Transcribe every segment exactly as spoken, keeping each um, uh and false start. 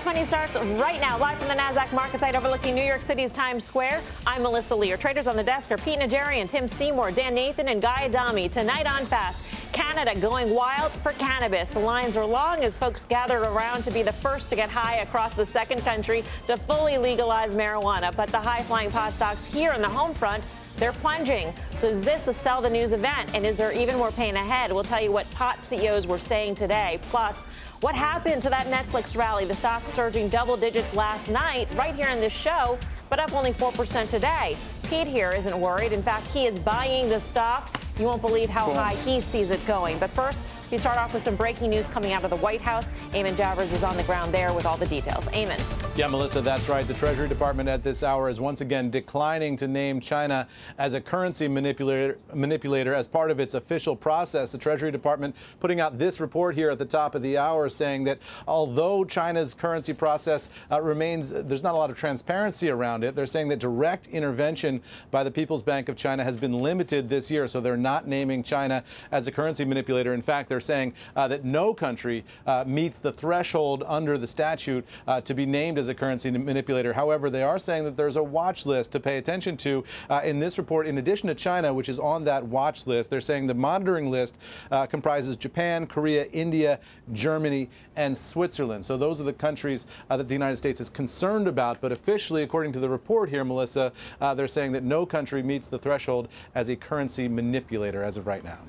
Fast Money starts right now, live from the NASDAQ market site overlooking New York City's Times Square. I'm Melissa Lee. Your traders on the desk are Pete Najarian, Tim Seymour, Dan Nathan, and Guy Adami. Tonight on Fast, Canada going wild for cannabis. The lines are long as folks gather around to be the first to get high across the second country to fully legalize marijuana. But the high-flying pot stocks here on the home front, they're plunging. So is this a sell the news event? And is there even more pain ahead? We'll tell you what pot C E Os were saying today. Plus, what happened to that Netflix rally? The stock surging double digits last night right here in this show, but up only four percent today. Pete here isn't worried. In fact, he is buying the stock. You won't believe how high he sees it going. But first, we start off with some breaking news coming out of the White House. Eamon Javers is on the ground there with all the details. Eamon. Yeah, Melissa, that's right. The Treasury Department at this hour is once again declining to name China as a currency manipulator, manipulator as part of its official process. The Treasury Department putting out this report here at the top of the hour saying that although China's currency process uh, remains, there's not a lot of transparency around it. They're saying that direct intervention by the People's Bank of China has been limited this year, so they're not naming China as a currency manipulator. In fact, they're saying uh, that no country uh, meets the threshold under the statute uh, to be named as a currency manipulator. However, they are saying that there's a watch list to pay attention to uh, in this report. In addition to China, which is on that watch list, they're saying the monitoring list uh, comprises Japan, Korea, India, Germany, and Switzerland. So those are the countries uh, that the United States is concerned about. But officially, according to the report here, Melissa, uh, they're saying that no country meets the threshold as a currency manipulator as of right now.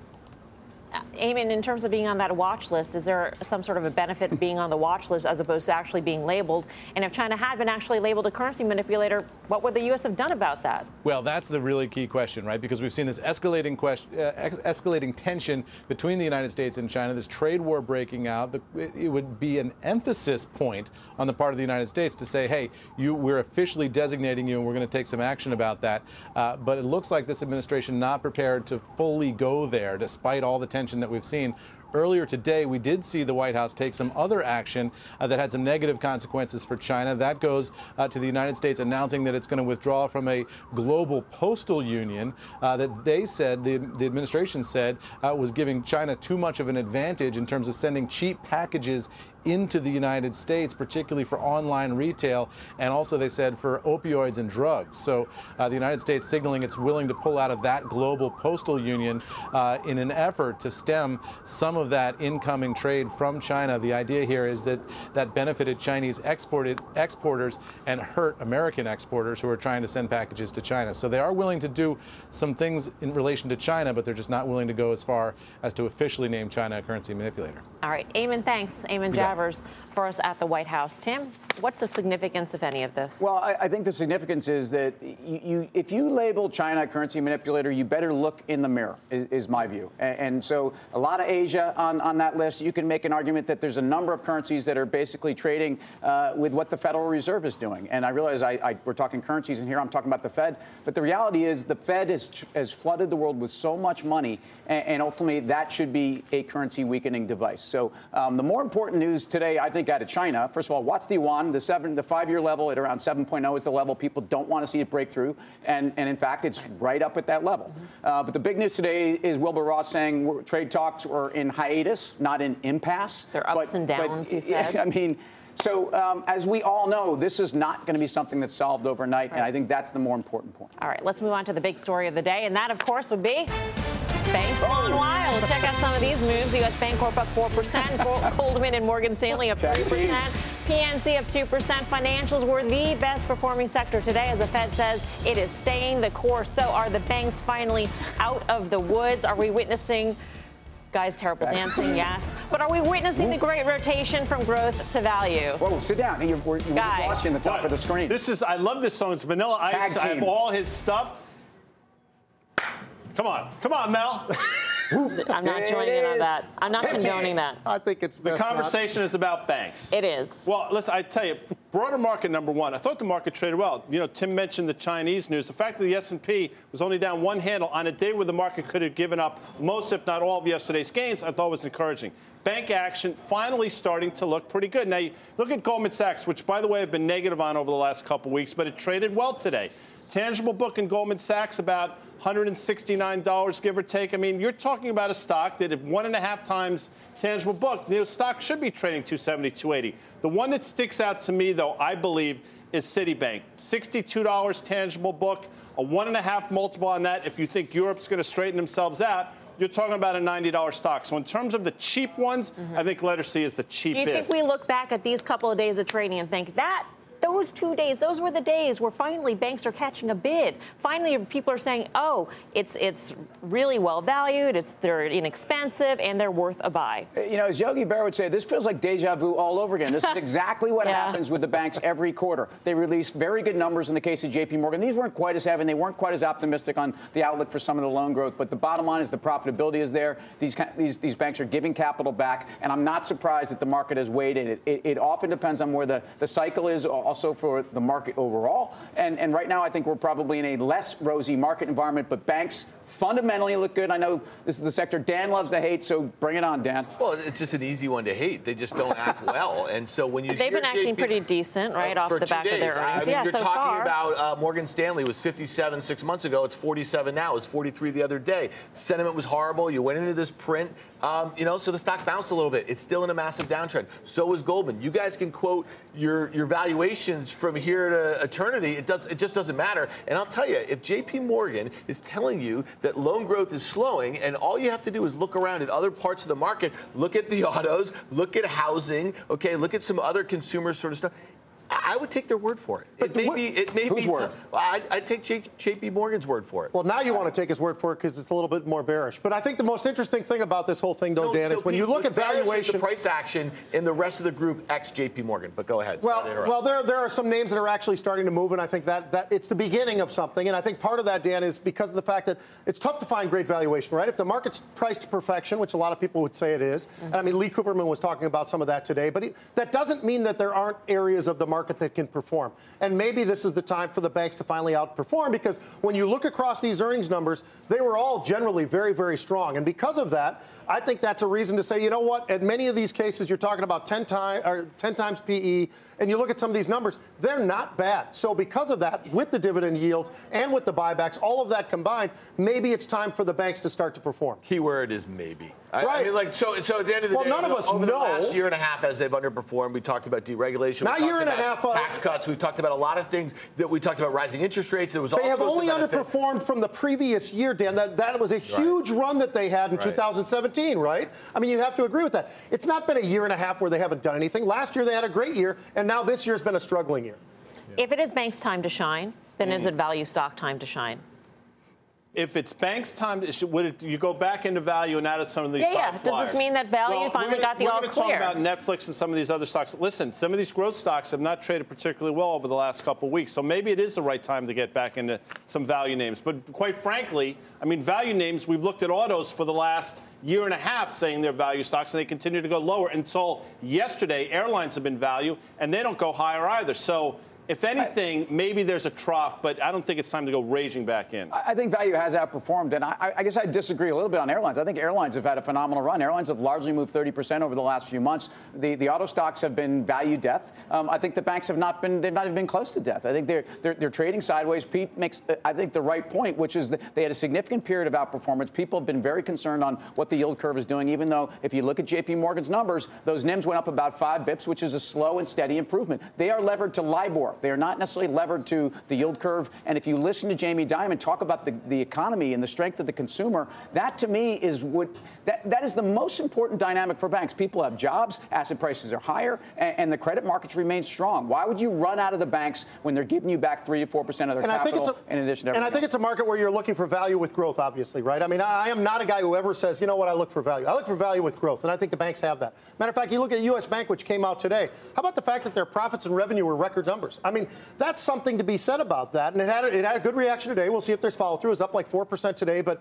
Eamon, in terms of being on that watch list, is there some sort of a benefit being on the watch list as opposed to actually being labeled? And if China had been actually labeled a currency manipulator, what would the U S have done about that? Well, that's the really key question, right? Because we've seen this escalating question, uh, ex- escalating tension between the United States and China, this trade war breaking out. The, it would be an emphasis point on the part of the United States to say, hey, you, we're officially designating you and we're going to take some action about that. Uh, but it looks like this administration not prepared to fully go there, despite all the tension that we've seen. Earlier today, we did see the White House take some other action uh, that had some negative consequences for China. That goes uh, to the United States announcing that it's going to withdraw from a global postal union uh, that they said, the, the administration said, uh, was giving China too much of an advantage in terms of sending cheap packages into the United States, particularly for online retail, and also they said for opioids and drugs. So uh, the United States signaling it's willing to pull out of that global postal union uh, in an effort to stem some of that incoming trade from China. The idea here is that that benefited Chinese exported exporters and hurt American exporters who are trying to send packages to China. So they are willing to do some things in relation to China, but they're just not willing to go as far as to officially name China a currency manipulator. All right, Eamon, thanks. Eamon Javers for us at the White House. Tim, what's the significance, if any, of this? Well, I, I think the significance is that you, you, if you label China a currency manipulator, you better look in the mirror, is, is my view. And, and so a lot of Asia on, on that list. You can make an argument that there's a number of currencies that are basically trading uh, with what the Federal Reserve is doing. And I realize I, I, we're talking currencies in here. I'm talking about the Fed. But the reality is the Fed has, has flooded the world with so much money, and, and ultimately that should be a currency weakening device. So um, the more important news today, I think, out of China, first of all, what's the yuan? The seven, the five-year level at around seven point oh is the level people don't want to see it break through. And, and in fact, it's right up at that level. Uh, but the big news today is Wilbur Ross saying we're, trade talks are in hiatus, not in impasse. They're ups but, and downs, but, he said. I mean, so um, as we all know, this is not going to be something that's solved overnight. Right. And I think that's the more important point. All right, let's move on to the big story of the day. And that, of course, would be banks gone wild. Check out some of these moves. U S Bancorp up four percent. Goldman and Morgan Stanley up three percent. P N C up two percent. Financials were the best performing sector today as the Fed says it is staying the course. So are the banks finally out of the woods? Are we witnessing... Guys, terrible dancing, yes. But are we witnessing the great rotation from growth to value? Whoa, sit down. You're, we're, we're just watching the top what? of the screen. This is, I love this song. It's Vanilla Ice. I have all his stuff. Come on. Come on, Mel. I'm not joining in on that. I'm not condoning that. I think it's the conversation not. is about banks. It is. Well, listen, I tell you, broader market number one. I thought the market traded well. You know, Tim mentioned the Chinese news. The fact that the S and P was only down one handle on a day where the market could have given up most, if not all, of yesterday's gains, I thought was encouraging. Bank action finally starting to look pretty good. Now, you look at Goldman Sachs, which, by the way, have been negative on over the last couple weeks, but it traded well today. Tangible book in Goldman Sachs about hundred sixty-nine dollars, give or take. I mean, you're talking about a stock that if one and a half times tangible book, the stock should be trading two seventy, two eighty. The one that sticks out to me, though, I believe, is Citibank. sixty-two dollars tangible book, a one and a half multiple on that. If you think Europe's going to straighten themselves out, you're talking about a ninety dollar stock. So in terms of the cheap ones, mm-hmm. I think letter C is the cheapest. Do you think we look back at these couple of days of trading and think that those two days, those were the days where finally banks are catching a bid. Finally, people are saying, oh, it's it's really well valued, it's they're inexpensive, and they're worth a buy. You know, as Yogi Berra would say, this feels like deja vu all over again. This is exactly what yeah. happens with the banks every quarter. They release very good numbers in the case of J P Morgan. These weren't quite as heavy. They weren't quite as optimistic on the outlook for some of the loan growth. But the bottom line is the profitability is there. These these, these banks are giving capital back. And I'm not surprised that the market has weighed in. It, it, it often depends on where the, the cycle is, also for the market overall. And, and right now, I think we're probably in a less rosy market environment. But banks fundamentally look good. I know this is the sector Dan loves to hate, so bring it on, Dan. Well, it's just an easy one to hate. They just don't act well. And so when you but they've hear been acting J P, pretty decent, right, uh, off the back days. of their earnings. I mean, yeah, you're so talking far. about uh, Morgan Stanley was fifty-seven six months ago. It's forty-seven now. It's forty-three the other day. Sentiment was horrible. You went into this print, um, you know, so the stock bounced a little bit. It's still in a massive downtrend. So is Goldman. You guys can quote your your valuations from here to eternity. It does. It just doesn't matter. And I'll tell you, if J P Morgan is telling you that loan growth is slowing, and all you have to do is look around at other parts of the market, look at the autos, look at housing, okay, look at some other consumer sort of stuff. I would take their word for it. But it may what, be. It may whose be. word? T- I'd, I'd take J- J.P. Morgan's word for it. Well, now you want to take his word for it because it's a little bit more bearish. But I think the most interesting thing about this whole thing, though, no, Dan, so is when Pete, you look at valuation, the price action in the rest of the group ex J P. Morgan. But go ahead. Well, well, there there are some names that are actually starting to move, and I think that that it's the beginning of something. And I think part of that, Dan, is because of the fact that it's tough to find great valuation, right? If the market's priced to perfection, which a lot of people would say it is, mm-hmm. and I mean Lee Cooperman was talking about some of that today, but he, that doesn't mean that there aren't areas of the market that can perform. And maybe this is the time for the banks to finally outperform, because when you look across these earnings numbers, they were all generally very, very strong. And because of that, I think that's a reason to say, you know what, at many of these cases, you're talking about ten, time, or ten times P E, and you look at some of these numbers, they're not bad. So because of that, with the dividend yields and with the buybacks, all of that combined, maybe it's time for the banks to start to perform. Keyword is maybe. I, right. I mean, like, so, so at the end of the well, day, none of us over know. the last year and a half, as they've underperformed, we talked about deregulation. Not we year and a half. Uh, tax cuts. We talked about a lot of things that we talked about rising interest rates. It was they all have only to underperformed from the previous year, Dan. That that was a huge right. run that they had in right. two thousand seventeen, right? I mean, you have to agree with that. It's not been a year and a half where they haven't done anything. Last year they had a great year, and now this year's been a struggling year. If it is banks' time to shine, then mm. is it value stock time to shine? If it's banks' time, would it, you go back into value and out of some of these yeah, yeah. Does this mean that value well, finally gonna, got the all clear? We're going to talk about Netflix and some of these other stocks. Listen, some of these growth stocks have not traded particularly well over the last couple of weeks, so maybe it is the right time to get back into some value names. But quite frankly, I mean, value names, we've looked at autos for the last year and a half saying they're value stocks, and they continue to go lower until yesterday. Airlines have been value, and they don't go higher either. So if anything, maybe there's a trough, but I don't think it's time to go raging back in. I think value has outperformed, and I, I guess I disagree a little bit on airlines. I think airlines have had a phenomenal run. Airlines have largely moved thirty percent over the last few months. The the auto stocks have been value death. Um, I think the banks have not been, they've not even been close to death. I think they're, they're, they're trading sideways. Pete makes, I think, the right point, which is that they had a significant period of outperformance. People have been very concerned on what the yield curve is doing, even though if you look at J P. Morgan's numbers, those N I Ms went up about five bips, which is a slow and steady improvement. They are levered to LIBOR. They are not necessarily levered to the yield curve. And if you listen to Jamie Dimon talk about the, the economy and the strength of the consumer, that to me is what that, that is the most important dynamic for banks. People have jobs, asset prices are higher, and, and the credit markets remain strong. Why would you run out of the banks when they're giving you back three to four percent of their and capital I think it's a, in addition to everything And I think else? it's a market where you're looking for value with growth, obviously, right? I mean, I, I am not a guy who ever says, you know what, I look for value. I look for value with growth, and I think the banks have that. Matter of fact, you look at U S Bank, which came out today. How about the fact that their profits and revenue were record numbers? I mean, that's something to be said about that, and it had a, it had a good reaction today. We'll see if there's follow through. It's up like four percent today, but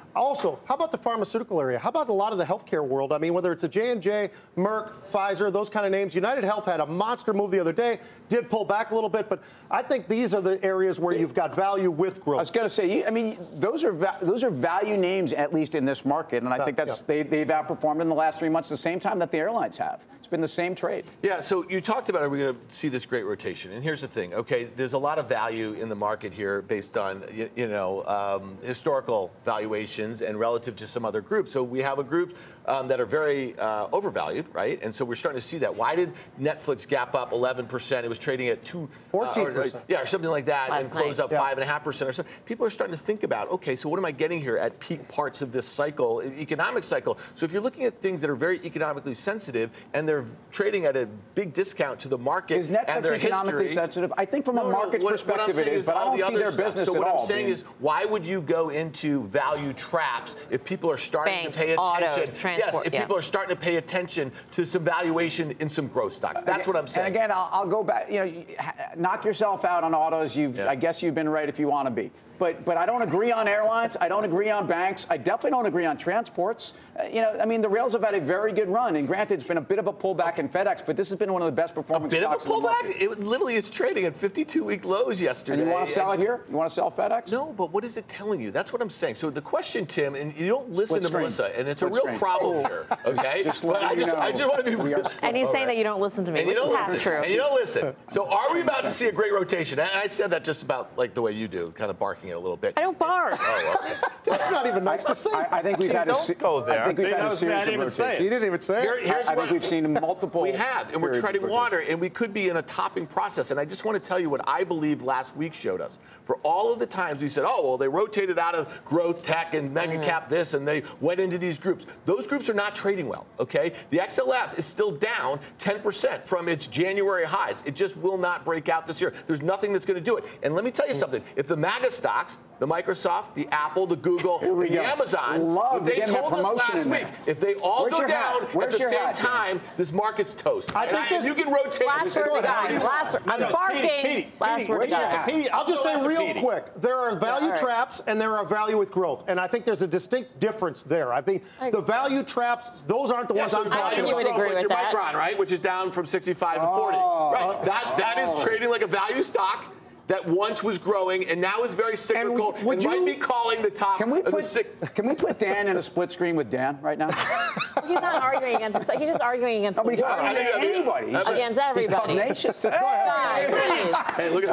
Also, how about the pharmaceutical area? How about a lot of the healthcare world? I mean, whether it's a J and J, Merck, Pfizer, those kind of names. United Health had a monster move the other day, did pull back a little bit, but I think these are the areas where you've got value with growth. I was going to say, I mean, those are va- those are value names, at least in this market, and I think that's yeah. they, they've outperformed in the last three months the same time that the airlines have. It's been the same trade. Yeah, so you talked about, are we going to see this great rotation? And here's the thing, okay, there's a lot of value in the market here based on, you, you know, um, historical valuations and relative to some other groups. So we have a group um, that are very uh, overvalued, right? And so we're starting to see that. Why did Netflix gap up eleven percent? It was trading at two, fourteen uh, or, percent. yeah, or something like that, Last and closed night. up Yeah. five and a half percent or so. People are starting to think about, okay, so what am I getting here at peak parts of this cycle, economic cycle? So if you're looking at things that are very economically sensitive and they're trading at a big discount to the market Is and Netflix their economically history, sensitive? I think from a No, no, market's what- perspective what I'm it saying is, but I all don't the see other their stuff. business So at what all. I'm saying being- is, why would you go into value traps if people are starting Banks, to pay attention? autos, transport, yes, if yeah. people are starting to pay attention to some valuation in some growth stocks. That's what I'm saying. And again, I'll, I'll go back. You know, you, ha, knock yourself out on autos. You've, Yeah. I guess, you've been right if you want to be. But, but I don't agree on airlines. I don't agree on banks. I definitely don't agree on transports. Uh, you know, I mean, the rails have had a very good run, and granted, it's been a bit of a pullback in FedEx, but this has been one of the best a performing bit of a stocks in the market. pullback. It literally is trading at fifty-two week lows yesterday. And you want to sell it And- here? You want to sell FedEx? No, but what is it telling you? That's what I'm saying. So the question, Tim, and you don't listen Split to screen. Melissa, and it's Split a real screen. problem here. Okay, Just But letting I you just, know. I just want to be. We are split. And he's saying All that you don't listen to me, And which you is don't half listen. true. And you don't listen. So are we about to see a great rotation? And I said that just about like the way you do, kind of barking it a little bit. I don't bark. Oh, okay. That's not even nice to say. I, I think we've See, had a don't se- go there. I think we've See, had that a was me. I series didn't of even say rotations. it. You didn't even say Here- it. here's I, I what think we've seen multiple. We have, and we're periods of treading rotation. water, and we could be in a topping process. And I just want to tell you what I believe last week showed us. For all of the times we said, oh, well, they rotated out of growth tech and mega cap this, and they went into these groups. Those groups are not trading well, okay? The X L F is still down ten percent from its January highs. It just will not break out this year. There's nothing that's going to do it. And let me tell you something. If the MAGA stocks, the Microsoft, the Apple, the Google, Here we the go. Amazon, Love if they getting that told us promotion last in week, there. if they all Where's go your down hat? at Where's the your same hat, Tim? time, this market's toast. I And think this- you can rotate. Last it. word to guy. Last, I'm no, barking. Petey, Petey, Last Petey, word to where's your guy. hat? Petey, I'll just say go after real Petey. quick, there are value all right. traps and there are value with growth. And I think there's a distinct difference there. I think the value traps, those aren't the Yeah, ones so I'm I talking think you about. would agree like with your that. Micron, right, which is down from sixty-five to forty. Oh. Right. That that is trading like a value stock that once was growing and now is very cyclical and, would might you- be calling the top Can we of the put six. Can we put Dan in a split screen with Dan right now? He's not arguing against himself. He's just arguing against the Nobody's world. arguing I think against that'd be- anybody. that'd be- Against He's everybody. pugnacious. to- Guy, please. Hey, look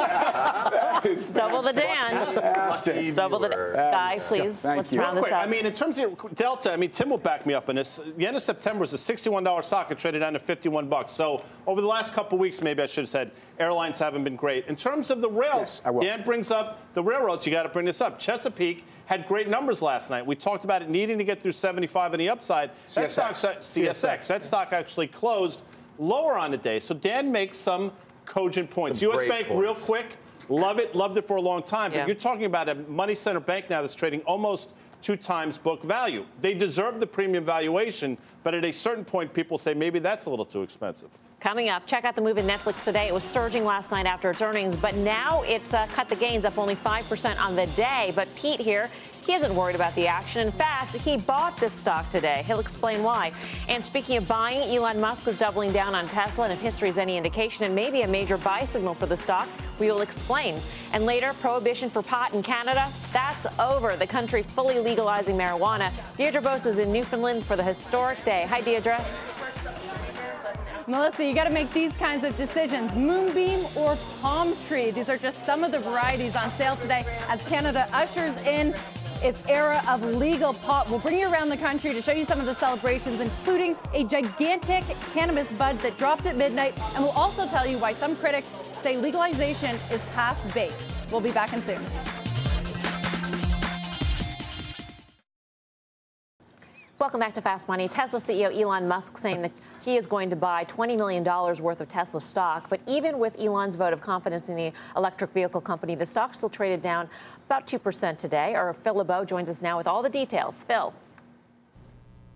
at that. Double the Dan. Lucky Double the viewer. Guy, please. Thank Let's you. round Real this quick, up. I mean, in terms of Delta, I mean, Tim will back me up on this. The end of September was a sixty-one dollar stock. It traded down to fifty-one bucks. So over the last couple weeks, maybe I should have said airlines haven't been great. In terms of the rails, Yes, I will. Dan brings up the railroads. You got to bring this up. Chesapeake had great numbers last night. We talked about it needing to get through seventy-five on the upside. That C S X. stock, C S X, that stock actually closed lower on the day. So Dan makes some cogent points. Some U S great Bank, points. real quick. Love it, loved it for a long time. But Yeah. you're talking about a money center bank now that's trading almost two times book value. They deserve the premium valuation, but at a certain point, people say maybe that's a little too expensive. Coming up, check out the move in Netflix today. It was surging last night after its earnings, but now it's uh, cut the gains up only five percent on the day. But Pete here, he isn't worried about the action. In fact, he bought this stock today. He'll explain why. And speaking of buying, Elon Musk is doubling down on Tesla, and if history is any indication, and maybe a major buy signal for the stock, we will explain. And later, prohibition for pot in Canada, that's over. The country fully legalizing marijuana. Deirdre Bose is in Newfoundland for the historic day. Hi, Deirdre. Melissa, you got to make these kinds of decisions. Moonbeam or palm tree. These are just some of the varieties on sale today as Canada ushers in its era of legal pot. We'll bring you around the country to show you some of the celebrations, including a gigantic cannabis bud that dropped at midnight. And we'll also tell you why some critics say legalization is half-baked. We'll be back in soon. Welcome back to Fast Money. Tesla C E O Elon Musk saying that he is going to buy twenty million dollars worth of Tesla stock. But even with Elon's vote of confidence in the electric vehicle company, the stock still traded down about two percent today. Our Phil LeBeau joins us now with all the details. Phil.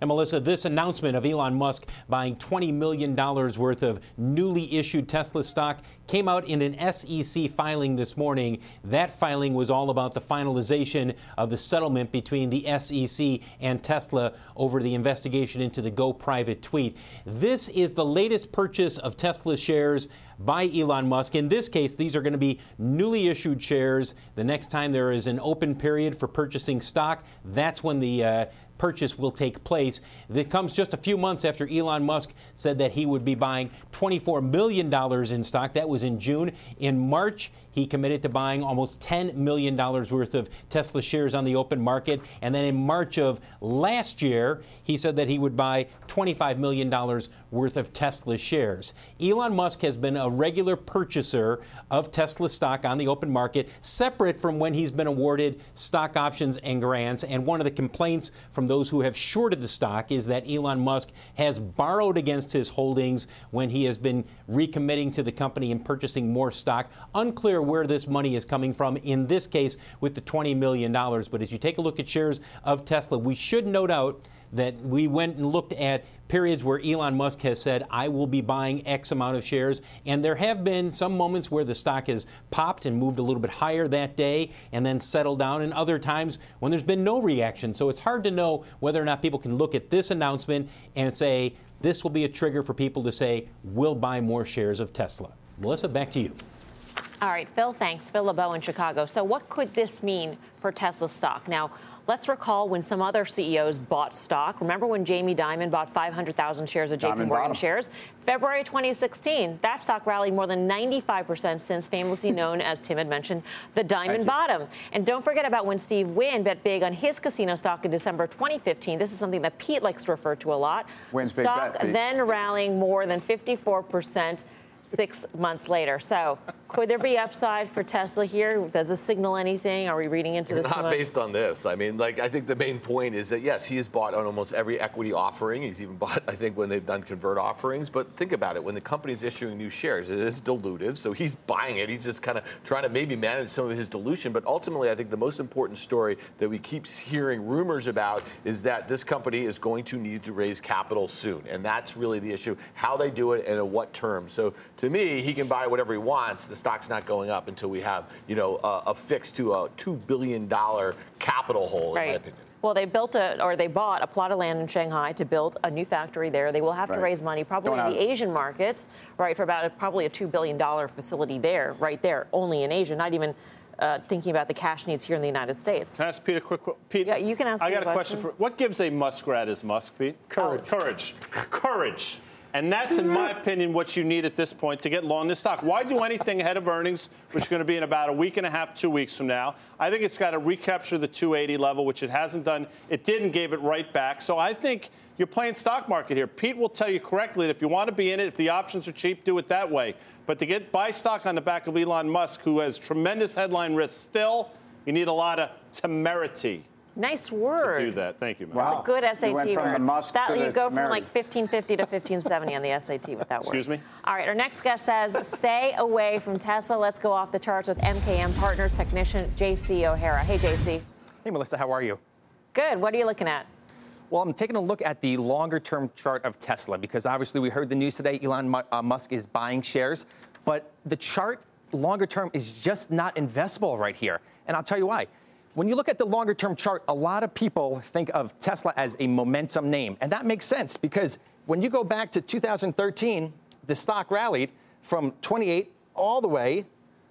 And Melissa, this announcement of Elon Musk buying twenty million dollars worth of newly issued Tesla stock came out in an S E C filing this morning. That filing was all about the finalization of the settlement between the S E C and Tesla over the investigation into the Go Private tweet. This is the latest purchase of Tesla shares by Elon Musk. In this case, these are going to be newly issued shares. The next time there is an open period for purchasing stock, that's when the uh, purchase will take place. That comes just a few months after Elon Musk said that he would be buying twenty-four million dollars in stock. That was in June. In March, he committed to buying almost ten million dollars worth of Tesla shares on the open market. And then in March of last year, he said that he would buy twenty-five million dollars worth of Tesla shares. Elon Musk has been a regular purchaser of Tesla stock on the open market, separate from when he's been awarded stock options and grants. And one of the complaints from those who have shorted the stock is that Elon Musk has borrowed against his holdings when he has been recommitting to the company and purchasing more stock. Unclear where this money is coming from in this case with the twenty million dollars. But as you take a look at shares of Tesla, we should note out that we went and looked at periods where Elon Musk has said, I will be buying X amount of shares. And there have been some moments where the stock has popped and moved a little bit higher that day and then settled down, and other times when there's been no reaction. So it's hard to know whether or not people can look at this announcement and say, this will be a trigger for people to say, we'll buy more shares of Tesla. Melissa, back to you. All right, Phil, thanks. Phil LeBeau in Chicago. So what could this mean for Tesla stock? Now, let's recall when some other C E Os bought stock. Remember when Jamie Dimon bought five hundred thousand shares of J P Morgan shares? February twenty sixteen, that stock rallied more than ninety-five percent since, famously known, as Tim had mentioned, the diamond bottom. And don't forget about when Steve Wynn bet big on his casino stock in December twenty fifteen. This is something that Pete likes to refer to a lot. Wynn's stock big bet, Pete. Then rallying more than fifty-four percent six months later. So could there be upside for Tesla here? Does this signal anything? Are we reading into this too Not much? based on this. I mean, like, I think the main point is that, yes, he has bought on almost every equity offering. He's even bought, I think, when they've done convert offerings. But think about it. When the company's issuing new shares, it is dilutive. So he's buying it. He's just kind of trying to maybe manage some of his dilution. But ultimately, I think the most important story that we keep hearing rumors about is that this company is going to need to raise capital soon. And that's really the issue, how they do it and at what terms. So to me, he can buy whatever he wants. The stock's not going up until we have, you know, a, a fix to a two billion dollars capital hole, right. in my opinion. Well, they built a, or they bought a plot of land in Shanghai to build a new factory there. They will have right. to raise money, probably in the Asian markets, right, for about a, probably a two billion dollars facility there, right there, only in Asia, not even uh, thinking about the cash needs here in the United States. Can I ask Pete a quick question? Pete, yeah, you can ask I me got a a question. question for What gives a muskrat his musk, Pete? Courage. Oh. Courage. Courage. And that's, in my opinion, what you need at this point to get long this stock. Why do anything ahead of earnings, which is going to be in about a week and a half, two weeks from now? I think it's got to recapture the two eighty level, which it hasn't done. It did and gave it right back. So I think you're playing stock market here. Pete will tell you correctly that if you want to be in it, if the options are cheap, do it that way. But to get buy stock on the back of Elon Musk, who has tremendous headline risk still, you need a lot of temerity. Nice word. To do that. Thank you, man. Wow. Good S A T You went from word. the Musk that, to you the go temerity. from like fifteen fifty to fifteen seventy on the S A T with that word. Excuse me? All right, our next guest says, stay away from Tesla. Let's go off the charts with M K M Partners technician J C O'Hara. Hey, J C. Hey, Melissa, how are you? Good. What are you looking at? Well, I'm taking a look at the longer-term chart of Tesla because obviously we heard the news today, Elon Musk is buying shares, but the chart longer term is just not investable right here. And I'll tell you why. When you look at the longer-term chart, a lot of people think of Tesla as a momentum name. And that makes sense because when you go back to two thousand thirteen, the stock rallied from twenty-eight all the way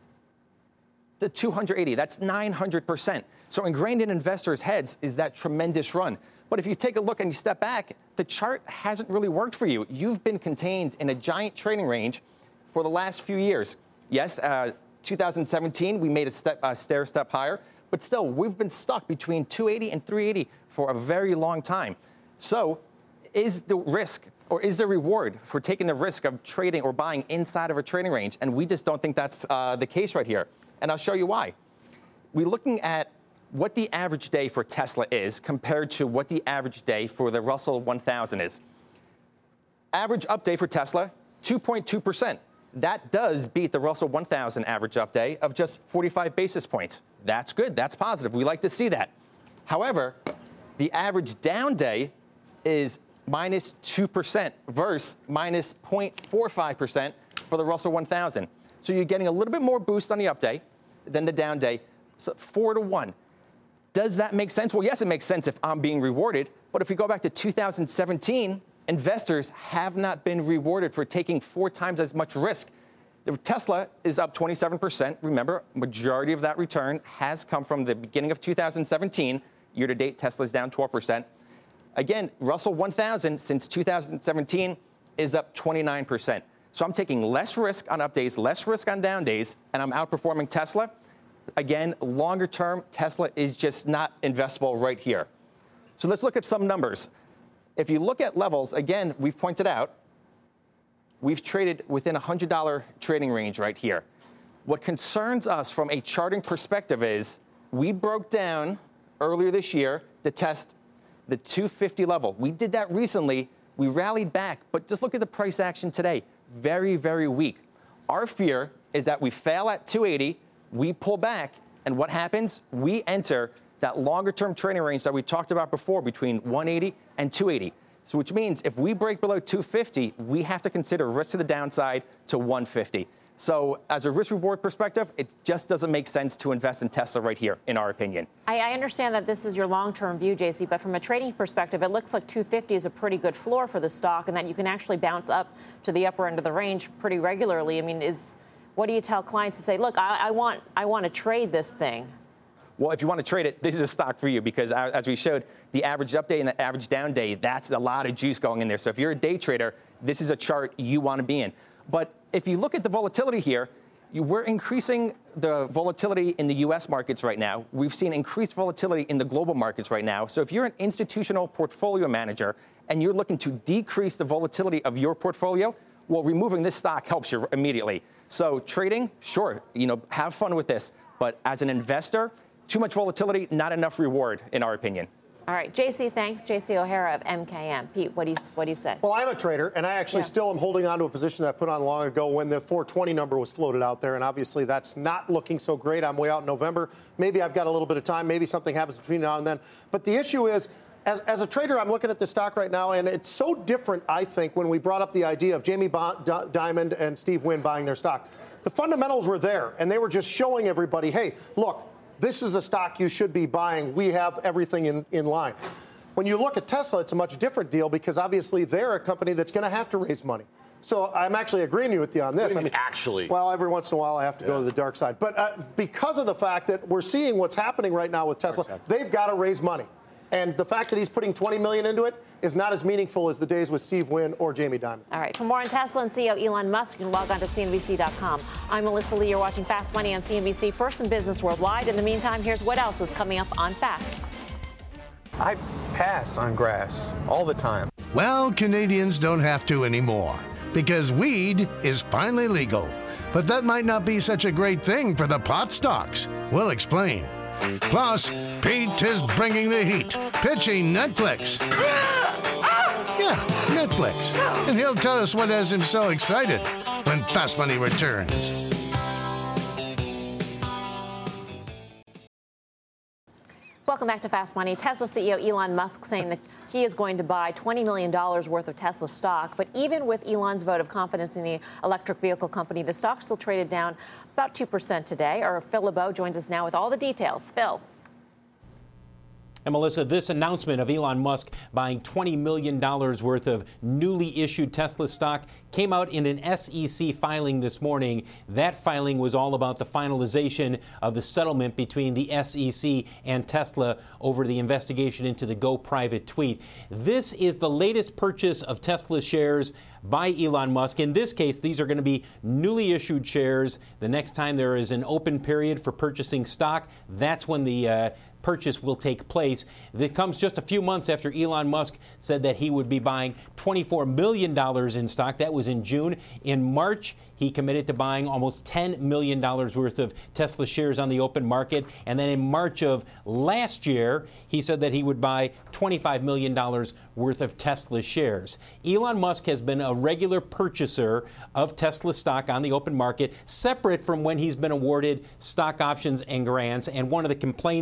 to two hundred eighty. That's nine hundred percent. So ingrained in investors' heads is that tremendous run. But if you take a look and you step back, the chart hasn't really worked for you. You've been contained in a giant trading range for the last few years. Yes, uh, two thousand seventeen, we made a, step, a stair step higher. But still, we've been stuck between two eighty and three eighty for a very long time. So is the risk or is the reward for taking the risk of trading or buying inside of a trading range? And we just don't think that's uh, the case right here. And I'll show you why. We're looking at what the average day for Tesla is compared to what the average day for the Russell one thousand is. Average up day for Tesla, two point two percent. That does beat the Russell one thousand average up day of just forty-five basis points. That's good. That's positive. We like to see that. However, the average down day is minus two percent versus minus zero point four five percent for the Russell one thousand. So you're getting a little bit more boost on the up day than the down day, so four to one. Does that make sense? Well, yes, it makes sense if I'm being rewarded. But if we go back to two thousand seventeen, investors have not been rewarded for taking four times as much risk. Tesla is up twenty-seven percent. Remember, majority of that return has come from the beginning of two thousand seventeen. Year to date, Tesla's down twelve percent. Again, Russell one thousand since two thousand seventeen is up twenty-nine percent. So I'm taking less risk on up days, less risk on down days, and I'm outperforming Tesla. Again, longer term, Tesla is just not investable right here. So let's look at some numbers. If you look at levels, again, we've pointed out, we've traded within a one hundred dollars trading range right here. What concerns us from a charting perspective is we broke down earlier this year to test the two fifty level. We did that recently. We rallied back, but just look at the price action today. Very, very weak. Our fear is that we fail at two eighty, we pull back, and what happens? We enter that longer-term trading range that we talked about before between one eighty and two eighty. So which means if we break below two fifty, we have to consider risk to the downside to one fifty. So as a risk-reward perspective, it just doesn't make sense to invest in Tesla right here, in our opinion. I, I understand that this is your long-term view, J C, but from a trading perspective, it looks like two fifty is a pretty good floor for the stock and that you can actually bounce up to the upper end of the range pretty regularly. I mean, is what do you tell clients to say, look, I, I want I want to trade this thing? Well, if you want to trade it, this is a stock for you because as we showed, the average up day and the average down day, that's a lot of juice going in there. So if you're a day trader, this is a chart you want to be in. But if you look at the volatility here, you, we're increasing the volatility in the U S markets right now. We've seen increased volatility in the global markets right now. So if you're an institutional portfolio manager and you're looking to decrease the volatility of your portfolio, well, removing this stock helps you immediately. So trading, sure, you know, have fun with this. But as an investor, too much volatility, not enough reward, in our opinion. All right, J C, thanks. J C O'Hara of M K M. Pete, what do you what do you say? Well, I'm a trader, and I actually yeah. still am holding on to a position that I put on long ago when the four twenty number was floated out there, and obviously that's not looking so great. I'm way out in November. Maybe I've got a little bit of time. Maybe something happens between now and then. But the issue is, as, as a trader, I'm looking at the stock right now, and it's so different, I think, when we brought up the idea of Jamie Bond, D- Dimon and Steve Wynn buying their stock. The fundamentals were there, and they were just showing everybody, hey, look, this is a stock you should be buying. We have everything in, in line. When you look at Tesla, it's a much different deal because obviously they're a company that's going to have to raise money. So I'm actually agreeing with you on this. What do you I mean, mean, actually? Well, every once in a while I have to yeah. go to the dark side. But uh, because of the fact that we're seeing what's happening right now with Tesla, they've got to raise money. And the fact that he's putting twenty million dollars into it is not as meaningful as the days with Steve Wynn or Jamie Dimon. All right. For more on Tesla and C E O Elon Musk, you can log on to C N B C dot com. I'm Melissa Lee. You're watching Fast Money on C N B C, First in Business Worldwide. In the meantime, here's what else is coming up on Fast. I pass on grass all the time. Well, Canadians don't have to anymore because weed is finally legal. But that might not be such a great thing for the pot stocks. We'll explain. Plus, Pete is bringing the heat, pitching Netflix. Yeah, Netflix. And he'll tell us what has him so excited when Fast Money returns. Welcome back to Fast Money. Tesla C E O Elon Musk saying that he is going to buy twenty million dollars worth of Tesla stock. But even with Elon's vote of confidence in the electric vehicle company, the stock still traded down about two percent today. Our Phil LeBeau joins us now with all the details. Phil. And Melissa, this announcement of Elon Musk buying twenty million dollars worth of newly issued Tesla stock came out in an S E C filing this morning. That filing was all about the finalization of the settlement between the S E C and Tesla over the investigation into the Go Private tweet. This is the latest purchase of Tesla shares by Elon Musk. In this case, these are going to be newly issued shares. The next time there is an open period for purchasing stock, that's when the uh, purchase will take place. That comes just a few months after Elon Musk said that he would be buying twenty-four million dollars in stock. That was in June. In March, he committed to buying almost ten million dollars worth of Tesla shares on the open market. And then in March of last year, he said that he would buy twenty-five million dollars worth of Tesla shares. Elon Musk has been a regular purchaser of Tesla stock on the open market, separate from when he's been awarded stock options and grants. And one of the complaints from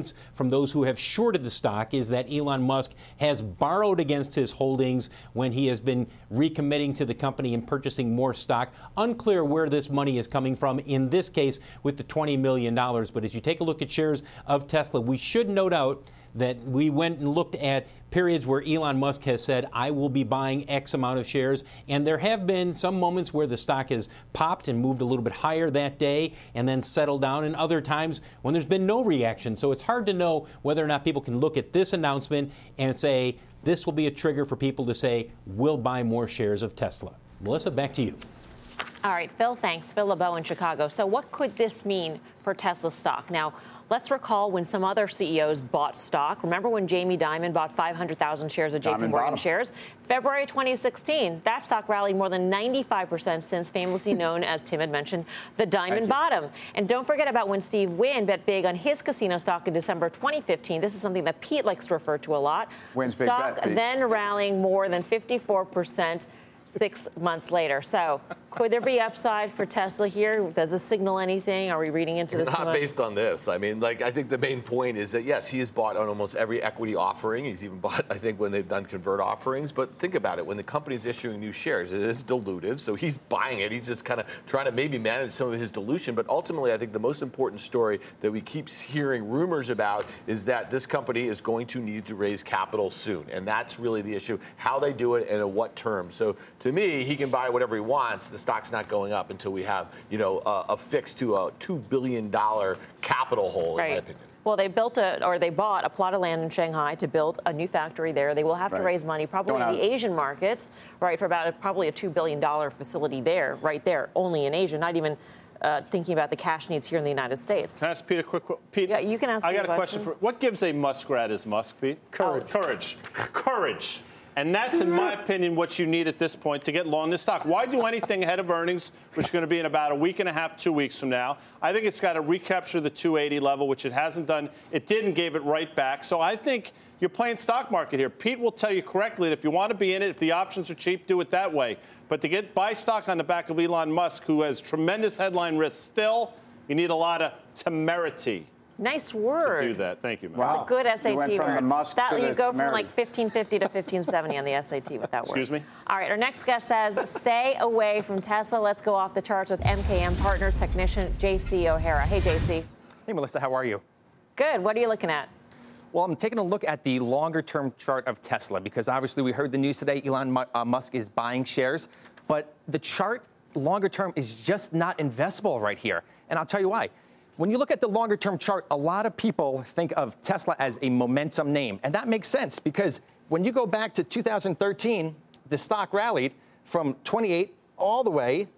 from those who have shorted the stock is that Elon Musk has borrowed against his holdings when he has been recommitting to the company and purchasing more stock. Unclear where this money is coming from in this case with the twenty million dollars. But as you take a look at shares of Tesla, we should note out that we went and looked at periods where Elon Musk has said, I will be buying X amount of shares. And there have been some moments where the stock has popped and moved a little bit higher that day and then settled down, and other times when there's been no reaction. So it's hard to know whether or not people can look at this announcement and say, this will be a trigger for people to say, we'll buy more shares of Tesla. Melissa, back to you. All right, Phil, thanks. Phil LeBeau in Chicago. So what could this mean for Tesla stock? Now, let's recall when some other C E Os bought stock. Remember when Jamie Dimon bought five hundred thousand shares of J P Morgan shares? February twenty sixteen, that stock rallied more than ninety-five percent since, famously known, as Tim had mentioned, the diamond bottom. And don't forget about when Steve Wynn bet big on his casino stock in December twenty fifteen. This is something that Pete likes to refer to a lot. Wynn's stock big bet, Pete. Then rallying more than fifty-four percent six months later. So could there be upside for Tesla here? Does this signal anything? Are we reading into this too Not much? based on this. I mean, like, I think the main point is that, yes, he has bought on almost every equity offering. He's even bought, I think, when they've done convert offerings. But think about it. When the company's issuing new shares, it is dilutive. So he's buying it. He's just kind of trying to maybe manage some of his dilution. But ultimately, I think the most important story that we keep hearing rumors about is that this company is going to need to raise capital soon. And that's really the issue, how they do it and at what terms. So to me, he can buy whatever he wants. The stock's not going up until we have, you know, a, a fix to a two billion dollars capital hole, right. in my opinion. Well, they built a, or they bought a plot of land in Shanghai to build a new factory there. They will have right. to raise money, probably Don't in have the Asian markets, right, for about a, probably a two billion dollars facility there, right there, only in Asia, not even uh, thinking about the cash needs here in the United States. Can I ask Pete a quick question? Pete, yeah, you can ask I me got a question. question for what gives a muskrat his musk, Pete? Courage. Oh, courage. Courage. And that's, in my opinion, what you need at this point to get long this stock. Why do anything ahead of earnings, which is going to be in about a week and a half, two weeks from now? I think it's got to recapture the two eighty level, which it hasn't done. It did and gave it right back. So I think you're playing stock market here. Pete will tell you correctly that if you want to be in it, if the options are cheap, do it that way. But to get buy stock on the back of Elon Musk, who has tremendous headline risk still, you need a lot of temerity. Nice word. To do that. Thank you, man. Wow. That's a good S A T You went word. from the Musk that, to you the go temerity. from like fifteen fifty to fifteen seventy on the S A T with that word. Excuse me? All right, our next guest says, stay away from Tesla. Let's go off the charts with M K M Partners technician J C O'Hara. Hey, J C. Hey, Melissa, how are you? Good. What are you looking at? Well, I'm taking a look at the longer-term chart of Tesla because obviously we heard the news today. Elon Musk is buying shares, but the chart longer term is just not investable right here. And I'll tell you why. When you look at the longer-term chart, a lot of people think of Tesla as a momentum name. And that makes sense because when you go back to two thousand thirteen, the stock rallied from twenty-eight all the way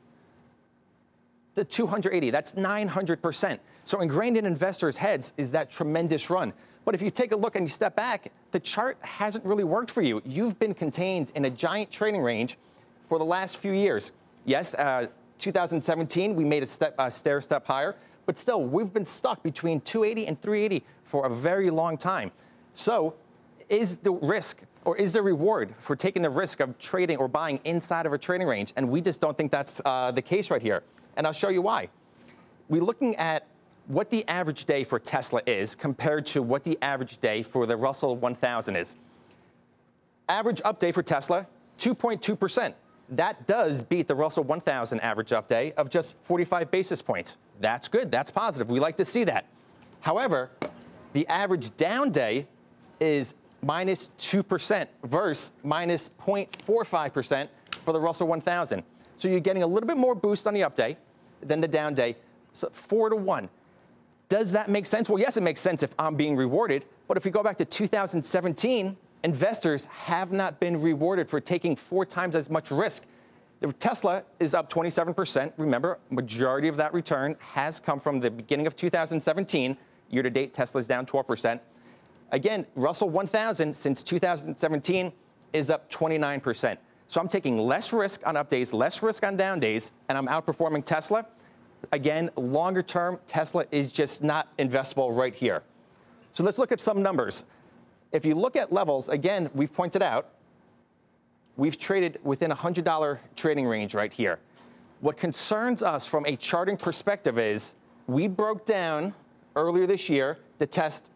to two hundred eighty. That's nine hundred percent. So ingrained in investors' heads is that tremendous run. But if you take a look and you step back, the chart hasn't really worked for you. You've been contained in a giant trading range for the last few years. Yes, uh, two thousand seventeen, we made a step, uh, stair step higher. But still, we've been stuck between two eighty and three eighty for a very long time. So is the risk or is the reward for taking the risk of trading or buying inside of a trading range? And we just don't think that's uh, the case right here. And I'll show you why. We're looking at what the average day for Tesla is compared to what the average day for the Russell one thousand is. Average up day for Tesla, two point two percent. That does beat the Russell one thousand average up day of just forty-five basis points. That's good. That's positive. We like to see that. However, the average down day is minus two percent versus minus zero point four five percent for the Russell one thousand. So you're getting a little bit more boost on the up day than the down day. So four to one. Does that make sense? Well, yes, it makes sense if I'm being rewarded. But if we go back to two thousand seventeen, investors have not been rewarded for taking four times as much risk. Tesla is up twenty-seven percent. Remember, majority of that return has come from the beginning of two thousand seventeen. Year to date, Tesla is down twelve percent. Again, Russell one thousand since two thousand seventeen is up twenty-nine percent. So I'm taking less risk on up days, less risk on down days, and I'm outperforming Tesla. Again, longer term, Tesla is just not investable right here. So let's look at some numbers. If you look at levels, again, we've pointed out, we've traded within a one hundred dollars trading range right here. What concerns us from a charting perspective is we broke down earlier this year to test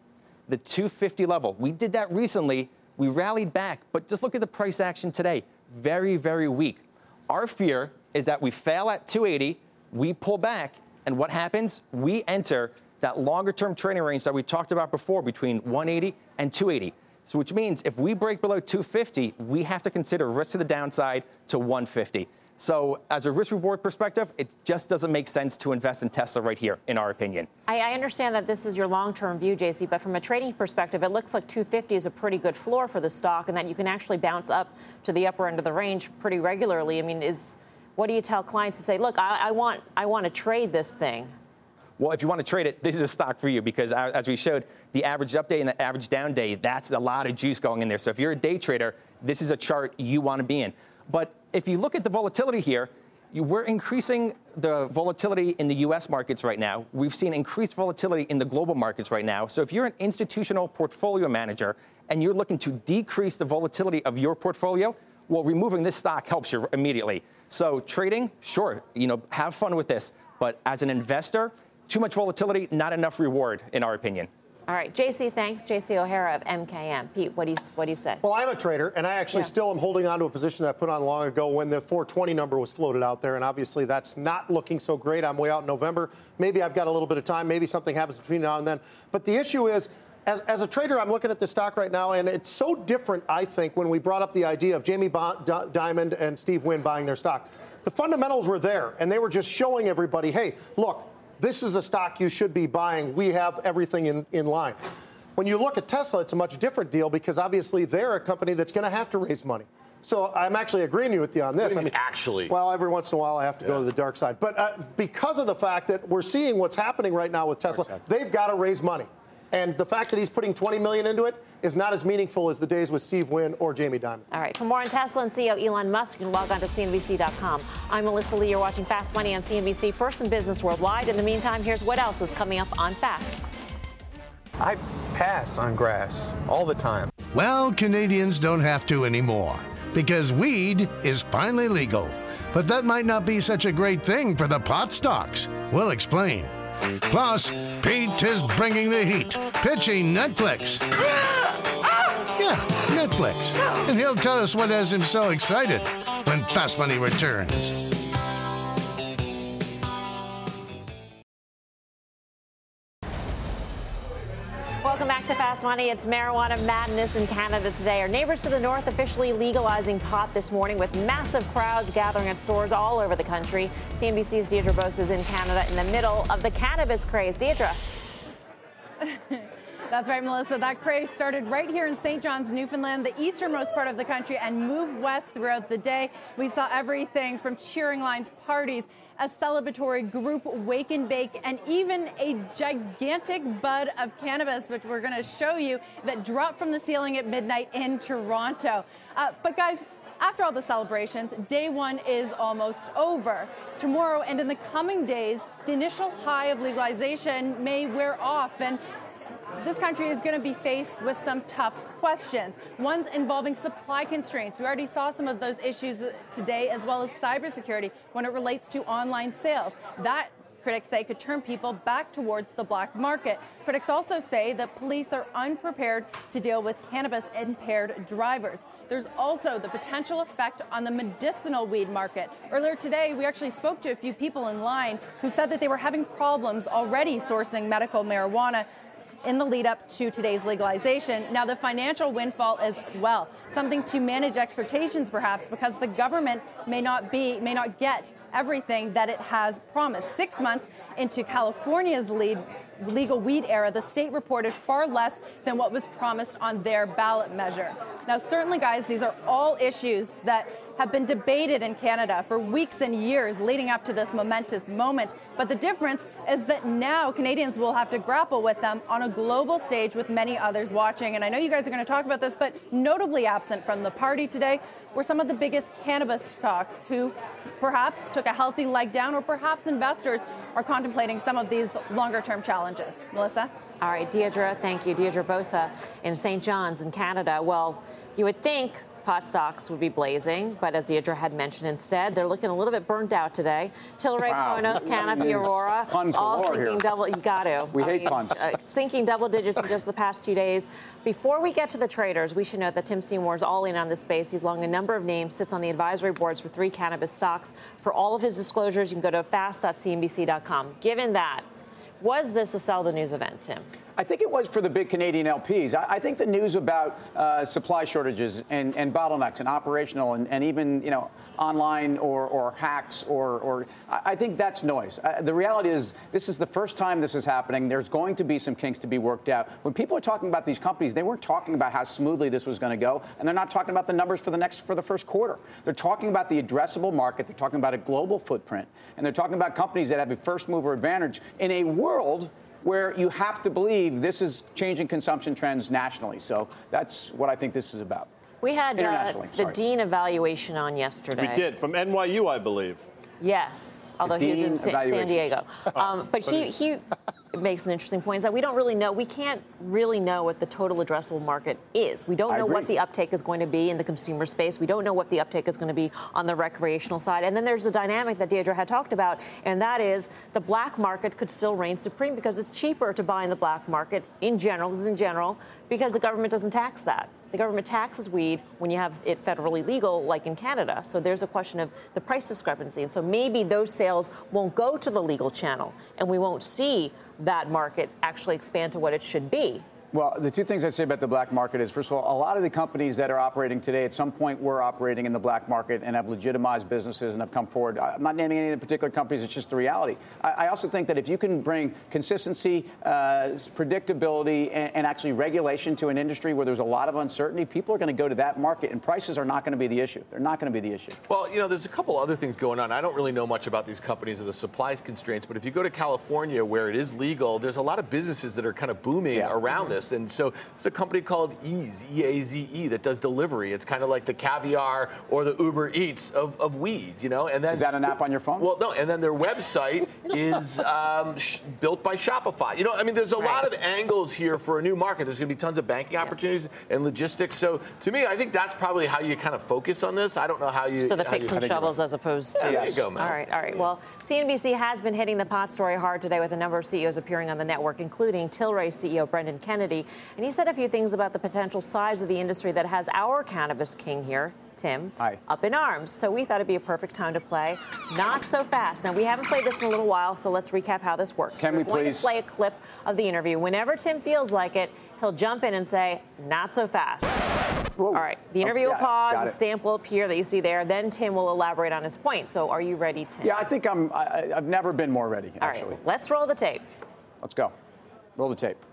the two fifty level. We did that recently. We rallied back, but just look at the price action today. Very, very weak. Our fear is that we fail at two eighty, we pull back, and what happens? We enter that longer-term trading range that we talked about before between one eighty and two eighty. So which means if we break below two fifty, we have to consider risk to the downside to one fifty. So as a risk-reward perspective, it just doesn't make sense to invest in Tesla right here, in our opinion. I, I understand that this is your long-term view, J C, but from a trading perspective, it looks like two fifty is a pretty good floor for the stock and that you can actually bounce up to the upper end of the range pretty regularly. I mean, is what do you tell clients to say, look, I, I want I want to trade this thing? Well, if you want to trade it, this is a stock for you because as we showed, the average up day and the average down day, that's a lot of juice going in there. So if you're a day trader, this is a chart you want to be in. But if you look at the volatility here, you, we're increasing the volatility in the U S markets right now. We've seen increased volatility in the global markets right now. So if you're an institutional portfolio manager and you're looking to decrease the volatility of your portfolio, well, removing this stock helps you immediately. So trading, sure, you know, have fun with this. But as an investor, too much volatility, not enough reward, in our opinion. All right, J C, thanks. J C O'Hara of M K M. Pete, what do you what do you say? Well, I'm a trader, and I actually yeah. still am holding on to a position that I put on long ago when the four twenty number was floated out there, and obviously that's not looking so great. I'm way out in November. Maybe I've got a little bit of time. Maybe something happens between now and then. But the issue is, as, as a trader, I'm looking at this stock right now, and it's so different, I think, when we brought up the idea of Jamie Bond, D- Dimon and Steve Wynn buying their stock. The fundamentals were there, and they were just showing everybody, hey, look, this is a stock you should be buying. We have everything in, in line. When you look at Tesla, it's a much different deal because obviously they're a company that's going to have to raise money. So I'm actually agreeing with you on this. What do you I mean, mean, actually? Well, every once in a while I have to yeah. go to the dark side. But uh, because of the fact that we're seeing what's happening right now with Tesla, they've got to raise money. And the fact that he's putting twenty million dollars into it is not as meaningful as the days with Steve Wynn or Jamie Dimon. All right. For more on Tesla and C E O Elon Musk, you can log on to C N B C dot com. I'm Melissa Lee. You're watching Fast Money on C N B C, first in business worldwide. In the meantime, here's what else is coming up on Fast. I pass on grass all the time. Well, Canadians don't have to anymore because weed is finally legal. But that might not be such a great thing for the pot stocks. We'll explain. Plus, Pete is bringing the heat, pitching Netflix. Yeah, Netflix. And he'll tell us what has him so excited when Fast Money returns. Welcome back to Fast Money. It's marijuana madness in Canada today. Our neighbors to the north officially legalizing pot this morning with massive crowds gathering at stores all over the country. C N B C's Deirdre Bosa is in Canada in the middle of the cannabis craze. Deirdre. That's right, Melissa. That craze started right here in Saint John's, Newfoundland, the easternmost part of the country, and moved west throughout the day. We saw everything from cheering lines, parties, a celebratory group wake and bake, and even a gigantic bud of cannabis, which we're going to show you, that dropped from the ceiling at midnight in Toronto. Uh, but guys, after all the celebrations, day one is almost over. Tomorrow and in the coming days, the initial high of legalization may wear off, and this country is going to be faced with some tough questions, ones involving supply constraints. We already saw some of those issues today, as well as cybersecurity when it relates to online sales. That, critics say, could turn people back towards the black market. Critics also say that police are unprepared to deal with cannabis-impaired drivers. There's also the potential effect on the medicinal weed market. Earlier today, we actually spoke to a few people in line who said that they were having problems already sourcing medical marijuana in the lead up to today's legalization. Now, the financial windfall as well, something to manage expectations perhaps, because the government may not be, may not get everything that it has promised. Six months into California's lead, legal weed era, the state reported far less than what was promised on their ballot measure. Now, certainly, guys, these are all issues that have been debated in Canada for weeks and years leading up to this momentous moment. But the difference is that now Canadians will have to grapple with them on a global stage with many others watching. And I know you guys are going to talk about this, but notably absent from the party today were some of the biggest cannabis stocks who perhaps took a healthy leg down, or perhaps investors are contemplating some of these longer-term challenges. Melissa? All right, Deirdre, thank you. Deirdre Bosa in Saint John's in Canada. Well, you would think pot stocks would be blazing, but as Deirdre had mentioned instead, they're looking a little bit burned out today. Tilray, Wow. Kronos, Canopy, Aurora, Puns all galore sinking here. double. You got to. We I hate mean, puns. Uh, sinking double digits in just the past two days. Before we get to the traders, we should note that Tim Seymour is all in on this space. He's long a number of names, sits on the advisory boards for three cannabis stocks. For all of his disclosures, you can go to fast dot c n b c dot com. Given that, was this a sell the news event, Tim? I think it was for the big Canadian L Ps. I, I think the news about uh, supply shortages and, and bottlenecks and operational and, and even, you know, online or, or hacks or, or I, I think that's noise. Uh, the reality is this is the first time this is happening. There's going to be some kinks to be worked out. When people are talking about these companies, they weren't talking about how smoothly this was going to go, and they're not talking about the numbers for the next for the first quarter. They're talking about the addressable market. They're talking about a global footprint, and they're talking about companies that have a first mover advantage in a world where you have to believe this is changing consumption trends nationally. So that's what I think this is about. We had uh, Internationally, the sorry. Dean of Valuation on yesterday. We did, from N Y U, I believe. Yes, although he was Dean in of Sa- San Valuation. Diego. Um, but he, he makes an interesting point, is that we don't really know, we can't really know what the total addressable market is. We don't I know agree. what the uptake is going to be in the consumer space. We don't know what the uptake is going to be on the recreational side. And then there's the dynamic that Deirdre had talked about, and that is the black market could still reign supreme because it's cheaper to buy in the black market in general, this is in general, because the government doesn't tax that. The government taxes weed when you have it federally legal, like in Canada. So there's a question of the price discrepancy. And so maybe those sales won't go to the legal channel, and we won't see that market actually expand to what it should be. Well, the two things I'd say about the black market is, first of all, a lot of the companies that are operating today at some point were operating in the black market and have legitimized businesses and have come forward. I'm not naming any of the particular companies. It's just the reality. I, I also think that if you can bring consistency, uh, predictability, and, and actually regulation to an industry where there's a lot of uncertainty, people are going to go to that market, and prices are not going to be the issue. They're not going to be the issue. Well, you know, there's a couple other things going on. I don't really know much about these companies or the supply constraints, but if you go to California where it is legal, there's a lot of businesses that are kind of booming Yeah. around this. And so there's a company called Eaze, E A Z E, that does delivery. It's kind of like the Caviar or the Uber Eats of, of weed, you know? And then Is that an app on your phone? Well, no, and then their website is um, sh- built by Shopify. You know, I mean, there's a Right. lot of angles here for a new market. There's going to be tons of banking opportunities and logistics. So to me, I think that's probably how you kind of focus on this. I don't know how you... So the how picks you, and shovels as opposed to... Yeah, there you go, man. All right, all right. Well, C N B C has been hitting the pot story hard today with a number of C E Os appearing on the network, including Tilray C E O Brendan Kennedy. And he said a few things about the potential size of the industry that has our cannabis king here, Tim, Hi. up in arms. So we thought it'd be a perfect time to play Not So Fast. Now, we haven't played this in a little while, so let's recap how this works. Can We're we going please? to play a clip of the interview. Whenever Tim feels like it, he'll jump in and say, not so fast. Whoa. All right. The interview Oh, will got it, pause, got a it. stamp will appear that you see there. Then Tim will elaborate on his point. So are you ready, Tim? Yeah, I think I'm. I, I've never been more ready. All Actually, right. Let's roll the tape. let's go. Roll the tape.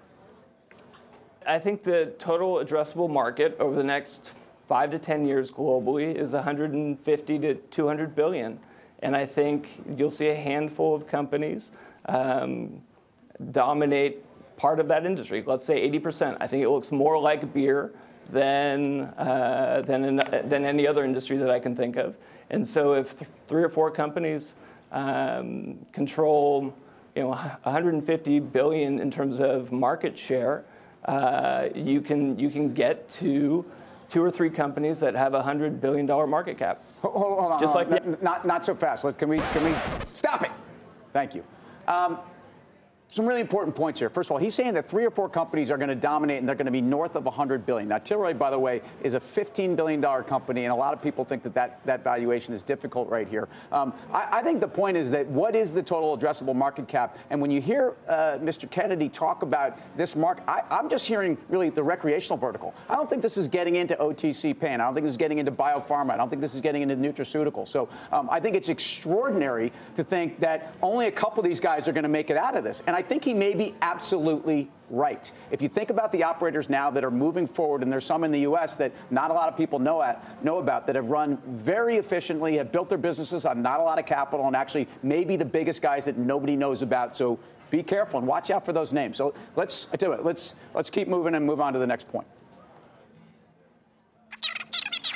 I think the total addressable market over the next five to ten years globally is one hundred fifty to two hundred billion. And I think you'll see a handful of companies um, dominate part of that industry. Let's say eighty percent. I think it looks more like beer than uh, than in, than any other industry that I can think of. And so if th- three or four companies um, control, you know, one hundred fifty billion in terms of market share, uh, you can you can get to two or three companies that have a one hundred billion dollars market cap. Hold, hold on. Just hold on. like- N- not not so fast. Let, can we can we stop it? Thank you. Um, some really important points here. First of all, he's saying that three or four companies are going to dominate and they're going to be north of one hundred billion dollars. Now, Tilray, by the way, is a fifteen billion dollars company, and a lot of people think that that, that valuation is difficult right here. Um, I, I think the point is that what is the total addressable market cap? And when you hear uh, Mister Kennedy talk about this market, I, I'm just hearing really the recreational vertical. I don't think this is getting into O T C pain. I don't think this is getting into biopharma. I don't think this is getting into nutraceuticals. So um, I think it's extraordinary to think that only a couple of these guys are going to make it out of this. And I think he may be absolutely right. If you think about the operators now that are moving forward, and there's some in the U S that not a lot of people know at, know about, that have run very efficiently, have built their businesses on not a lot of capital, and actually maybe the biggest guys that nobody knows about. So be careful and watch out for those names. So let's I tell you what, let's let's keep moving and move on to the next point.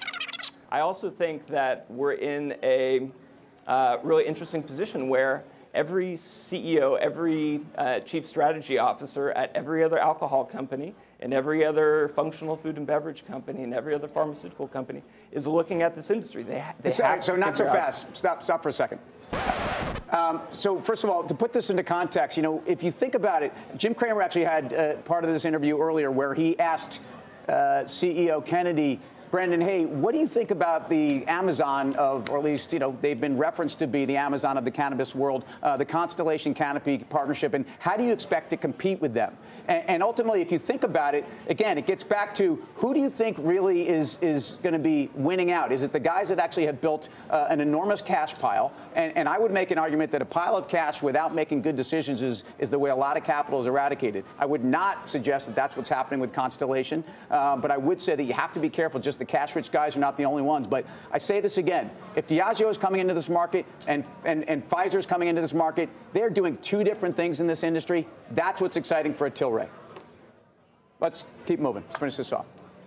I also think that we're in a uh, really interesting position where every C E O, every uh, chief strategy officer at every other alcohol company and every other functional food and beverage company and every other pharmaceutical company is looking at this industry. They, they so, have so to not so figure out- fast. Stop, stop for a second. Um, so first of all, to put this into context, you know, if you think about it, Jim Cramer actually had uh, part of this interview earlier where he asked uh, C E O Kennedy, Brandon, hey, what do you think about the Amazon of, or at least, you know, they've been referenced to be the Amazon of the cannabis world, uh, the Constellation Canopy partnership, and how do you expect to compete with them? And, and ultimately, if you think about it, again, it gets back to who do you think really is, is going to be winning out? Is it the guys that actually have built uh, an enormous cash pile? And, and I would make an argument that a pile of cash without making good decisions is, is the way a lot of capital is eradicated. I would not suggest that that's what's happening with Constellation, uh, but I would say that you have to be careful. Just the cash-rich guys are not the only ones. But I say this again. If Diageo is coming into this market and, and, and Pfizer is coming into this market, they're doing two different things in this industry. That's what's exciting for a Tilray. Let's keep moving. Let's finish this off.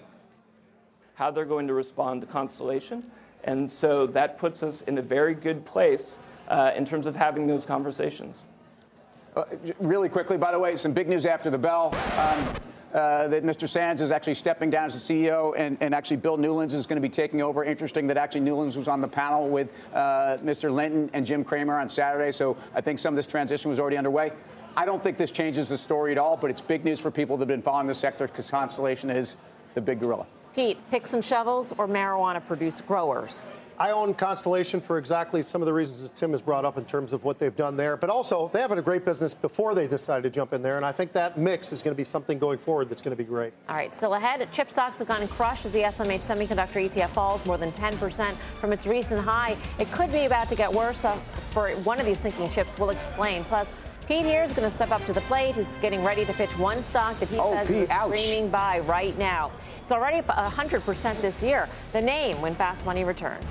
How they're going to respond to Constellation. And so that puts us in a very good place uh, in terms of having those conversations. Uh, really quickly, by the way, some big news after the bell. Um, Uh, that Mister Sands is actually stepping down as the C E O, and, and actually Bill Newlands is going to be taking over. Interesting that actually Newlands was on the panel with uh, Mister Linton and Jim Cramer on Saturday, so I think some of this transition was already underway. I don't think this changes the story at all, but it's big news for people that have been following the sector because Constellation is the big gorilla. Pete, picks and shovels or marijuana produce growers? I own Constellation for exactly some of the reasons that Tim has brought up in terms of what they've done there. But also, they have a great business before they decided to jump in there. And I think that mix is going to be something going forward that's going to be great. All right, still ahead, chip stocks have gone crushed as the S M H Semiconductor E T F falls more than ten percent from its recent high. It could be about to get worse for one of these sinking chips. We'll explain. Plus, Pete here is going to step up to the plate. He's getting ready to pitch one stock that he oh, says Pete, is ouch. screaming buy right now. It's already up one hundred percent this year. The name when Fast Money returns.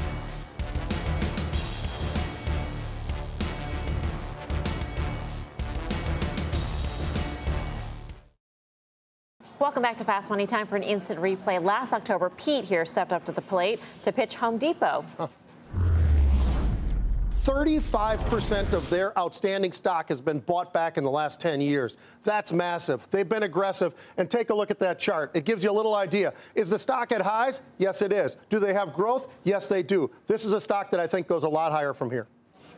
Welcome back to Fast Money. Time for an instant replay. Last October, Pete here stepped up to the plate to pitch Home Depot. Huh. thirty-five percent of their outstanding stock has been bought back in the last ten years. That's massive. They've been aggressive. And take a look at that chart. It gives you a little idea. Is the stock at highs? Yes, it is. Do they have growth? Yes, they do. This is a stock that I think goes a lot higher from here.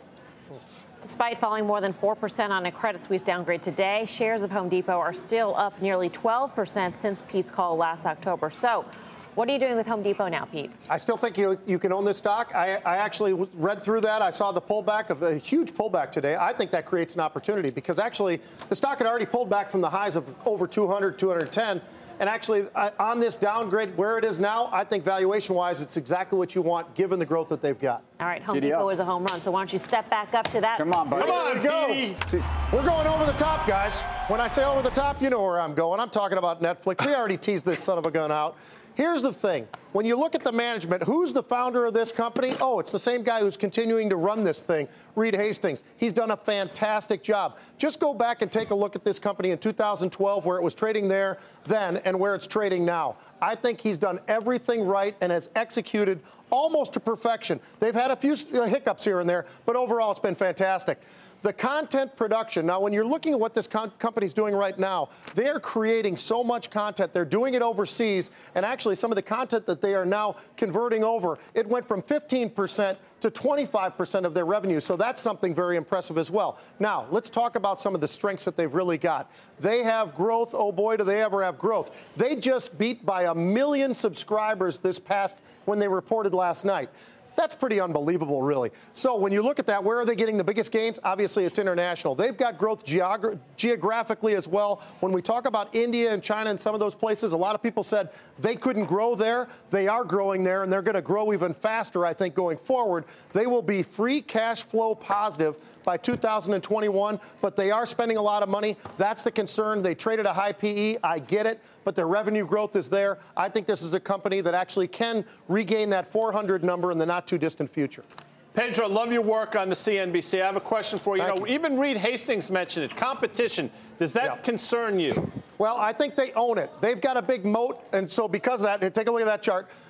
Despite falling more than four percent on a Credit Suisse downgrade today, shares of Home Depot are still up nearly twelve percent since Pete's call last October. So what are you doing with Home Depot now, Pete? I still think you you can own this stock. I, I actually read through that. I saw the pullback of a huge pullback today. I think that creates an opportunity because actually the stock had already pulled back from the highs of over two hundred, two ten. And actually, uh, on this downgrade, where it is now, I think valuation-wise, it's exactly what you want, given the growth that they've got. All right, Home Depot is a home run, so why don't you step back up to that? Come on, buddy. Come on, go. See, we're going over the top, guys. When I say over the top, you know where I'm going. I'm talking about Netflix. We already teased this son of a gun out. Here's the thing. When you look at the management, who's the founder of this company? Oh, it's the same guy who's continuing to run this thing, Reed Hastings. He's done a fantastic job. Just go back and take a look at this company in two thousand twelve, where it was trading there then and where it's trading now. I think he's done everything right and has executed almost to perfection. They've had a few hiccups here and there, but overall it's been fantastic. The content production. Now, when you're looking at what this com- company's doing right now, they're creating so much content. They're doing it overseas. And actually, some of the content that they are now converting over, it went from fifteen percent to twenty-five percent of their revenue. So that's something very impressive as well. Now, let's talk about some of the strengths that they've really got. They have growth. Oh, boy, do they ever have growth. They just beat by a million subscribers this past when they reported last night. That's pretty unbelievable, really. So when you look at that, where are they getting the biggest gains? Obviously, it's international. They've got growth geogra- geographically as well. When we talk about India and China and some of those places, a lot of people said they couldn't grow there. They are growing there, and they're going to grow even faster, I think, going forward. They will be free cash flow positive by two thousand twenty-one, but they are spending a lot of money. That's the concern. They traded a high P E. I get it, but their revenue growth is there. I think this is a company that actually can regain that four hundred number in the not too distant future. Pedro, love your work on the C N B C. I have a question for you. Thank you know, you. even Reed Hastings mentioned it. Competition. Does that Yeah. concern you? Well, I think they own it. They've got a big moat, and so because of that, take a look at that chart.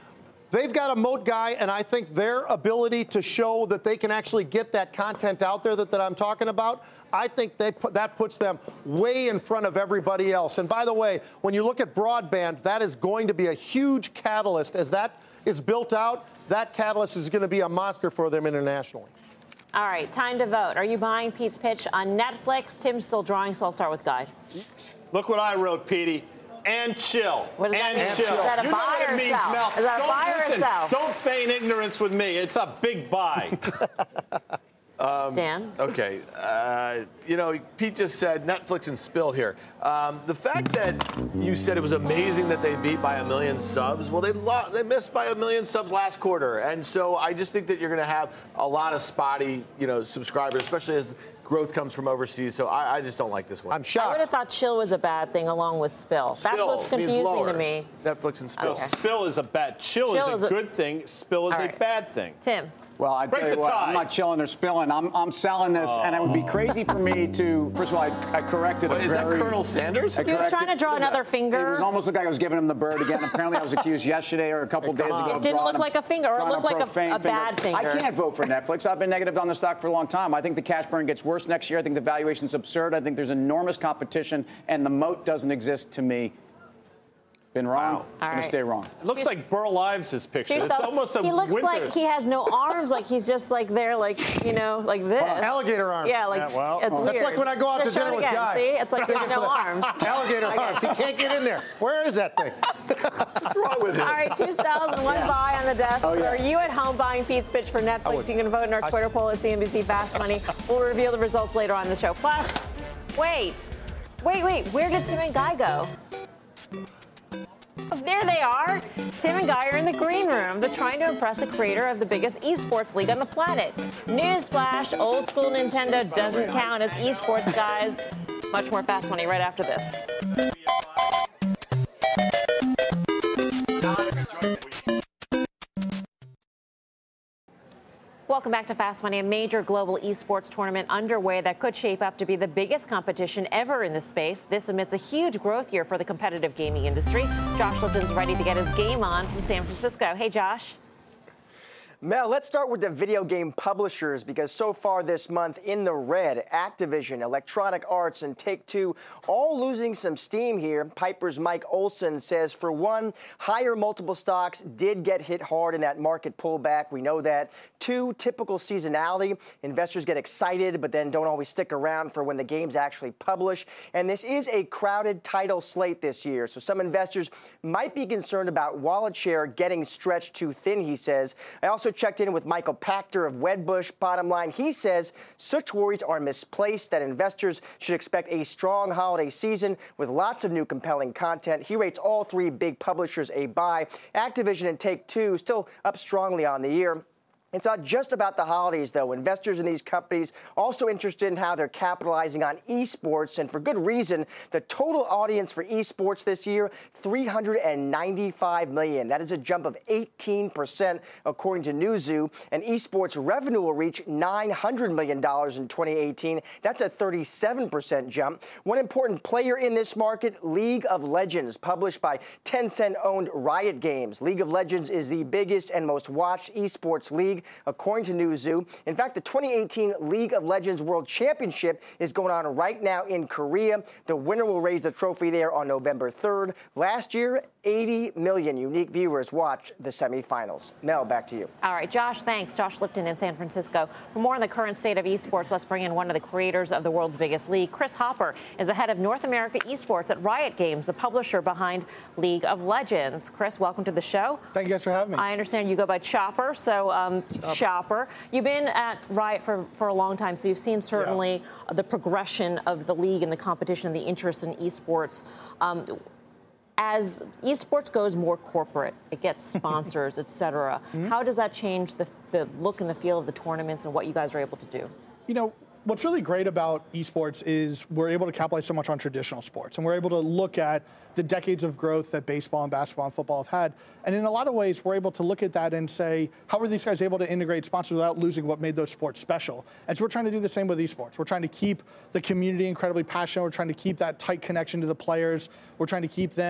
They've got a moat guy, and I think their ability to show that they can actually get that content out there that, that I'm talking about, I think they put, that puts them way in front of everybody else. And by the way, when you look at broadband, that is going to be a huge catalyst. As that is built out, that catalyst is going to be a monster for them internationally. All right, time to vote. Are you buying Pete's pitch on Netflix? Tim's still drawing, so I'll start with Guy. Look what I wrote, Petey. And chill. What does that and mean? chill. Is that a you buy know what or it means, sell? Mel. Is that a don't, buy or a listen, sell? Don't feign ignorance with me. It's a big buy. Um, Dan? Okay. Uh, you know, Pete just said Netflix and spill here. Um, the fact that you said it was amazing that they beat by a million subs, well, they lo- they missed by a million subs last quarter. And so I just think that you're going to have a lot of spotty, you know, subscribers, especially as growth comes from overseas. So I, I just don't like this one. I'm shocked. I would have thought chill was a bad thing along with spill. Spill That's what's confusing means lower. to me. Netflix and spill. Okay. Spill is a bad. Chill, Chill is, is a a- good thing. Spill is All a right. bad thing. Tim. Well, I Break tell you the what, tie. I'm not chilling or spilling. I'm, I'm selling this, Oh. and it would be crazy for me to. First of all, I, I corrected. Wait, a is that very, Colonel Sanders? I He was corrected- trying to draw what is another that? finger. It was almost like I was giving him the bird again. Apparently, I was accused yesterday or a couple days ago. It of didn't drawing look a- like a finger, or it drawing looked like a- profane a bad finger. I can't vote for Netflix. I've been negative on the stock for a long time. I think the cash burn gets worse next year. I think the valuation's absurd. I think there's enormous competition, and the moat doesn't exist to me. Been wrong. All Gonna right. stay wrong. It looks like Burl Ives' picture. It's Yourself. almost a he looks winter. like he has no arms, like he's just like there, like, you know, like this. Alligator arms. Yeah, like, Yeah, well, it's That's weird. like when I go out Just to show dinner it with again. Guy. See? It's like there's no arms. Alligator Okay. arms. He can't get in there. Where is that thing? What's wrong with him? All right, two thousand one buy on the desk. Oh, yeah. Are you at home buying Pete's pitch for Netflix? You can vote in our Twitter poll at C N B C Fast Money. We'll reveal the results later on the show. Plus, wait, wait, wait. Where did Tim and Guy go? Oh, there they are. Tim and Guy are in the green room. They're trying to impress the creator of the biggest esports league on the planet. Newsflash, old school Nintendo doesn't count as esports, guys. Much more Fast Money right after this. Welcome back to Fast Money. A major global esports tournament underway that could shape up to be the biggest competition ever in the space. This amidst a huge growth year for the competitive gaming industry. Josh Lipton's ready to get his game on from San Francisco. Hey, Josh. Mel, let's start with the video game publishers because so far this month in the red, Activision, Electronic Arts, and Take-Two all losing some steam here. Piper's Mike Olson says, for one, higher multiple stocks did get hit hard in that market pullback. We know that. Two, typical seasonality. Investors get excited but then don't always stick around for when the games actually publish. And this is a crowded title slate this year, so some investors might be concerned about wallet share getting stretched too thin, he says. I also checked in with Michael Pachter of Wedbush. Bottom line, he says such worries are misplaced, that investors should expect a strong holiday season with lots of new compelling content. He rates all three big publishers a buy. Activision and Take-Two still up strongly on the year. It's not just about the holidays, though. Investors in these companies also interested in how they're capitalizing on esports, and for good reason. The total audience for esports this year, three hundred ninety-five million. That is a jump of eighteen percent, according to Newzoo. And esports revenue will reach nine hundred million dollars in twenty eighteen. That's a thirty-seven percent jump. One important player in this market, League of Legends, published by Tencent-owned Riot Games. League of Legends is the biggest and most watched esports league, according to Newzoo. In fact, the twenty eighteen League of Legends World Championship is going on right now in Korea. The winner will raise the trophy there on November third. Last year, eighty million unique viewers watched the semifinals. Mel, back to you. All right, Josh, thanks. Josh Lipton in San Francisco. For more on the current state of esports, let's bring in one of the creators of the world's biggest league. Chris Hopper is the head of North America Esports at Riot Games, the publisher behind League of Legends. Chris, welcome to the show. Thank you guys for having me. I understand you go by Chopper, so um, Chopper. You've been at Riot for, for a long time, so you've seen certainly yeah. the progression of the league and the competition, the interest in esports. Um, As esports goes more corporate, it gets sponsors, et cetera. Mm-hmm. How does that change the, the look and the feel of the tournaments and what you guys are able to do? You know, what's really great about esports is we're able to capitalize so much on traditional sports, and we're able to look at the decades of growth that baseball and basketball and football have had. And in a lot of ways, we're able to look at that and say, how are these guys able to integrate sponsors without losing what made those sports special? And so we're trying to do the same with esports. We're trying to keep the community incredibly passionate. We're trying to keep that tight connection to the players. We're trying to keep them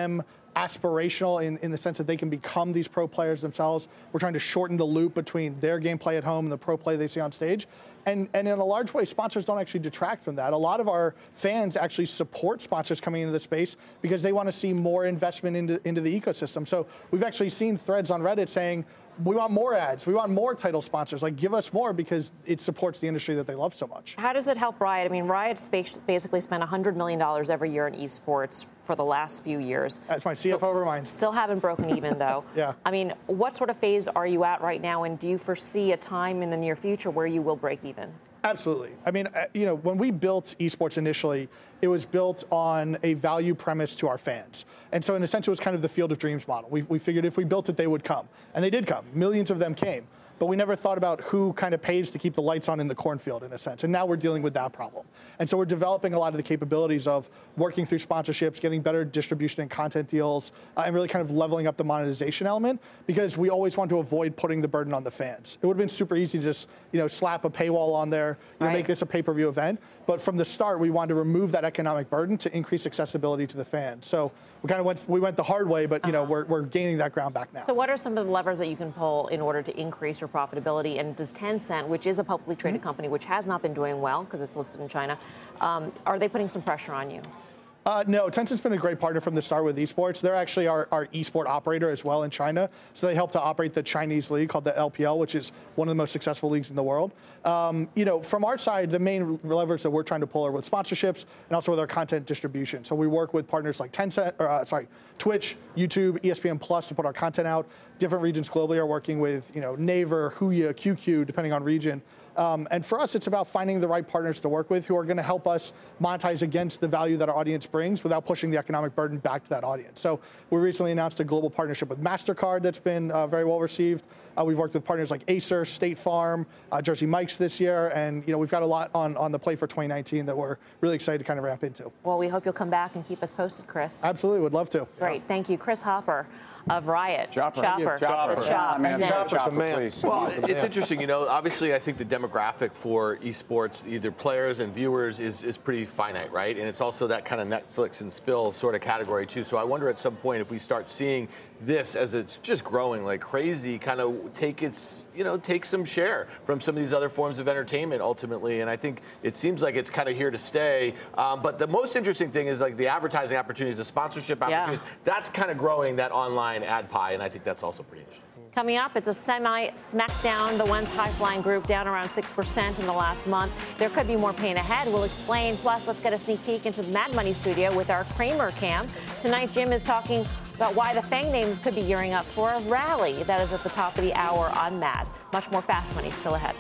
aspirational in, in the sense that they can become these pro players themselves. We're trying to shorten the loop between their gameplay at home and the pro play they see on stage. And, and in a large way, sponsors don't actually detract from that. A lot of our fans actually support sponsors coming into the space because they want to see more investment into, into the ecosystem. So we've actually seen threads on Reddit saying, we want more ads. We want more title sponsors. Like, give us more because it supports the industry that they love so much. How does it help Riot? I mean, Riot's basically spent one hundred million dollars every year in esports for the last few years. As my C F O still, reminds. Still haven't broken even, though. Yeah. I mean, what sort of phase are you at right now, and do you foresee a time in the near future where you will break even? Absolutely. I mean, you know, when we built esports initially, it was built on a value premise to our fans. And so in a sense, it was kind of the Field of Dreams model. We, we figured if we built it, they would come. And they did come. Millions of them came. But we never thought about who kind of pays to keep the lights on in the cornfield, in a sense. And now we're dealing with that problem. And so we're developing a lot of the capabilities of working through sponsorships, getting better distribution and content deals, uh, and really kind of leveling up the monetization element, because we always want to avoid putting the burden on the fans. It would have been super easy to just, you know, slap a paywall on there, you know, right. make this a pay-per-view event. But from the start, we wanted to remove that economic burden to increase accessibility to the fans. So we kind of went we went the hard way, but you know, we're we're gaining that ground back now. So what are some of the levers that you can pull in order to increase your profitability? And does Tencent, which is a publicly traded mm-hmm. company, which has not been doing well because it's listed in China, um, are they putting some pressure on you? Uh, no, Tencent's been a great partner from the start with esports. They're actually our, our esport operator as well in China. So they help to operate the Chinese league called the L P L, which is one of the most successful leagues in the world. Um, you know, from our side, the main levers that we're trying to pull are with sponsorships and also with our content distribution. So we work with partners like Tencent, or, uh, sorry, Twitch, YouTube, E S P N Plus to put our content out. Different regions globally are working with, you know, Naver, Huya, Q Q, depending on region. Um, and for us, it's about finding the right partners to work with who are going to help us monetize against the value that our audience brings without pushing the economic burden back to that audience. So we recently announced a global partnership with MasterCard that's been uh, very well received. Uh, we've worked with partners like Acer, State Farm, uh, Jersey Mike's this year. And, you know, we've got a lot on, on the plate for twenty nineteen that we're really excited to kind of ramp into. Well, we hope you'll come back and keep us posted, Chris. Absolutely. Would love to. Great. Yeah. Thank you. Chris Hopper of Riot. Chopper. Chopper. Chopper. The Chop. I mean, And then- Chopper's Chopper's the the man. please. Well, it's interesting, you know, obviously I think the demographic for esports, either players and viewers, is, is pretty finite, right? And it's also that kind of Netflix and spill sort of category, too. So I wonder at some point if we start seeing this as it's just growing like crazy, kind of take its, you know, take some share from some of these other forms of entertainment ultimately. And I think it seems like it's kind of here to stay. Um, but the most interesting thing is like the advertising opportunities, the sponsorship opportunities. Yeah. That's kind of growing that online ad pie. And I think that's also pretty interesting. Coming up, it's a semi-smackdown. The Once high-flying group down around six percent in the last month. There could be more pain ahead. We'll explain. Plus, let's get a sneak peek into the Mad Money studio with our Kramer cam. Tonight, Jim is talking about why the Fang names could be gearing up for a rally. That is at the top of the hour on Mad. Much more Fast Money still ahead.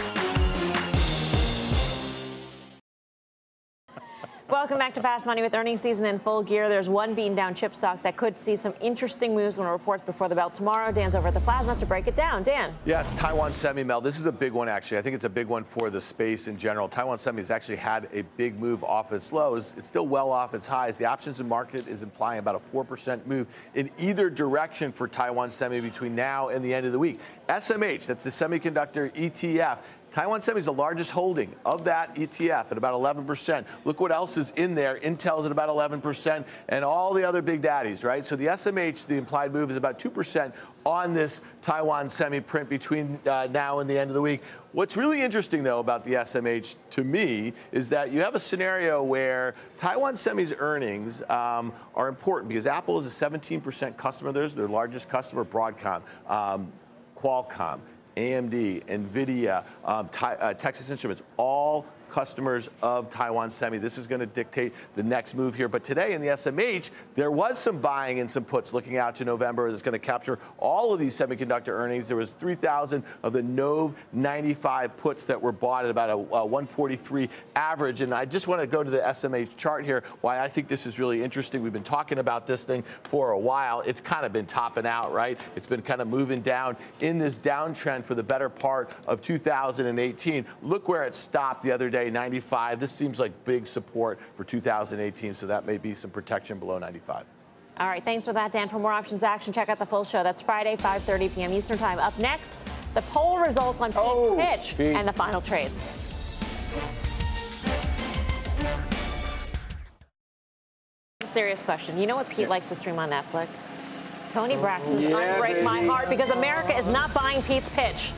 Welcome back to Fast Money. With earnings season in full gear, there's one beaten down chip stock that could see some interesting moves when it reports before the bell tomorrow. Dan's over at the Plasma to break it down. Dan. Yeah, it's Taiwan Semi, Mel. This is a big one, actually. I think it's a big one for the space in general. Taiwan Semi has actually had a big move off its lows. It's still well off its highs. The options in market is implying about a four percent move in either direction for Taiwan Semi between now and the end of the week. S M H, that's the semiconductor E T F. Taiwan Semi is the largest holding of that E T F at about eleven percent. Look what else is in there. Intel's at about eleven percent and all the other big daddies, right? So the S M H, the implied move is about two percent on this Taiwan Semi print between uh, now and the end of the week. What's really interesting, though, about the S M H to me is that you have a scenario where Taiwan Semi's earnings um, are important because Apple is a seventeen percent customer. There's their largest customer, Broadcom, um, Qualcomm, A M D, NVIDIA, um, Ty, uh, Texas Instruments, all customers of Taiwan Semi. This is going to dictate the next move here. But today in the S M H, there was some buying and some puts looking out to November that's going to capture all of these semiconductor earnings. There was three thousand of the Nove ninety-five puts that were bought at about a, a one forty-three average. And I just want to go to the S M H chart here, why I think this is really interesting. We've been talking about this thing for a while. It's kind of been topping out, right? It's been kind of moving down in this downtrend for the better part of two thousand eighteen. Look where it stopped the other day. ninety-five. This seems like big support for two thousand eighteen, so that may be some protection below ninety-five. All right, thanks for that, Dan. For more options action, check out the full show. That's Friday, five thirty p.m. Eastern Time. Up next, the poll results on Pete's oh, pitch Pete. and the final trades. serious question. You know what Pete likes to stream on Netflix? Tony Braxton's Yeah, Trying to Break My baby. Heart, because America is not buying Pete's pitch.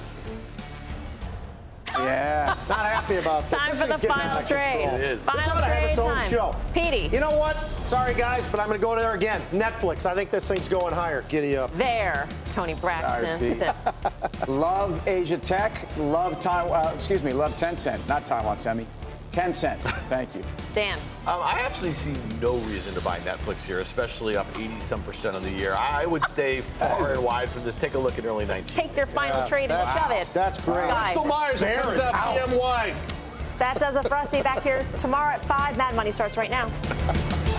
Yeah, not happy about this. Time This for the thing's getting final out of trade. control. It is. Final This ought to have trade its own time. show. Petey. You know what? Sorry, guys, but I'm going to go there again. Netflix. I think this thing's going higher. Giddy up. There, Tony Braxton. Love Asia Tech. Love Taiwan. Uh, excuse me. Love Tencent. Not Taiwan, Semi. ten cents. Thank you. Dan. Um, I actually see no reason to buy Netflix here, especially up eighty some percent on the year. I would stay far and wide from this. Take a look at early nineteen. Take your final Yeah, trade and that's- shove it. that's great. Guys, Crystal Myers, Bear comes is out out. P M wide. that does it for us. See you back here tomorrow at five. Mad Money starts right now.